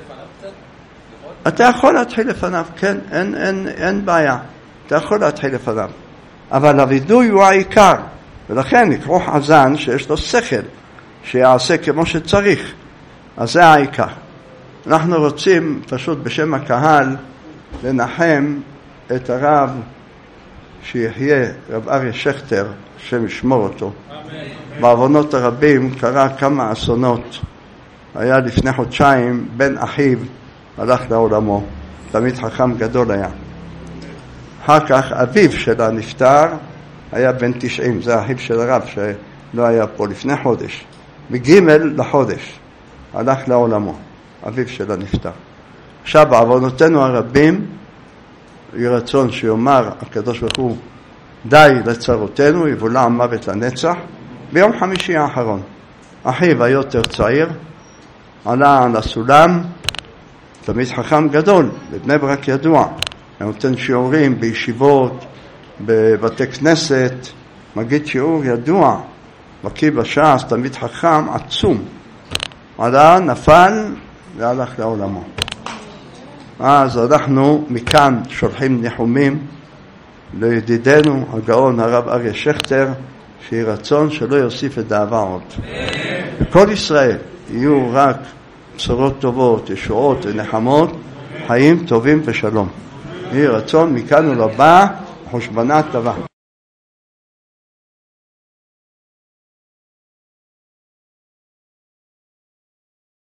אתה יכול להתחיל לפניו, כן, אין, אין, אין בעיה. אתה יכול להתחיל לפניו. אבל הוידוי הוא העיקר. ולכן יקרו חזן שיש לו שכל, שיעשה כמו שצריך. אז זה העיקר. אנחנו רוצים פשוט בשם הקהל לנחם את הרב שיחיה, רב אריה שכטר, השם ישמור אותו. אמן. בעוונות הרבים קרה כמה אסונות. היה לפני חודשיים בן אחיו הלך לעולמו, תמיד חכם גדול היה. אחר כך אביו שלה נפטר, היה בן תשעים, זה אחיו של הרב שלא היה פה לפני חודש. בגימל לחודש הלך לעולמו, אביו שלה נפטר. עכשיו בעוונותינו הרבים, יהי רצון שיאמר הקדוש ברוך הוא די לצרותינו, יבולע מוות לנצח. ביום חמישי האחרון אחיו היותר צעיר עלה על הסולם, תמיד חכם גדול, בבני ברק ידוע, נותן שיעורים בישיבות, בבתי כנסת, מגיד שיעור ידוע, בקיא בש"ס, תמיד חכם עצום. עלה, נפל והלך לעולמו. אז אנחנו מכאן שולחים ניחומים לידידנו הגאון הרב אריה שכטר, שיהי רצון שלא יוסיף את דאבה עוד. בכל ישראל יהיו רק בשורות טובות, ישועות ונחמות, חיים טובים ושלום. יהי רצון מכאן ולבא, חושבנה טובה.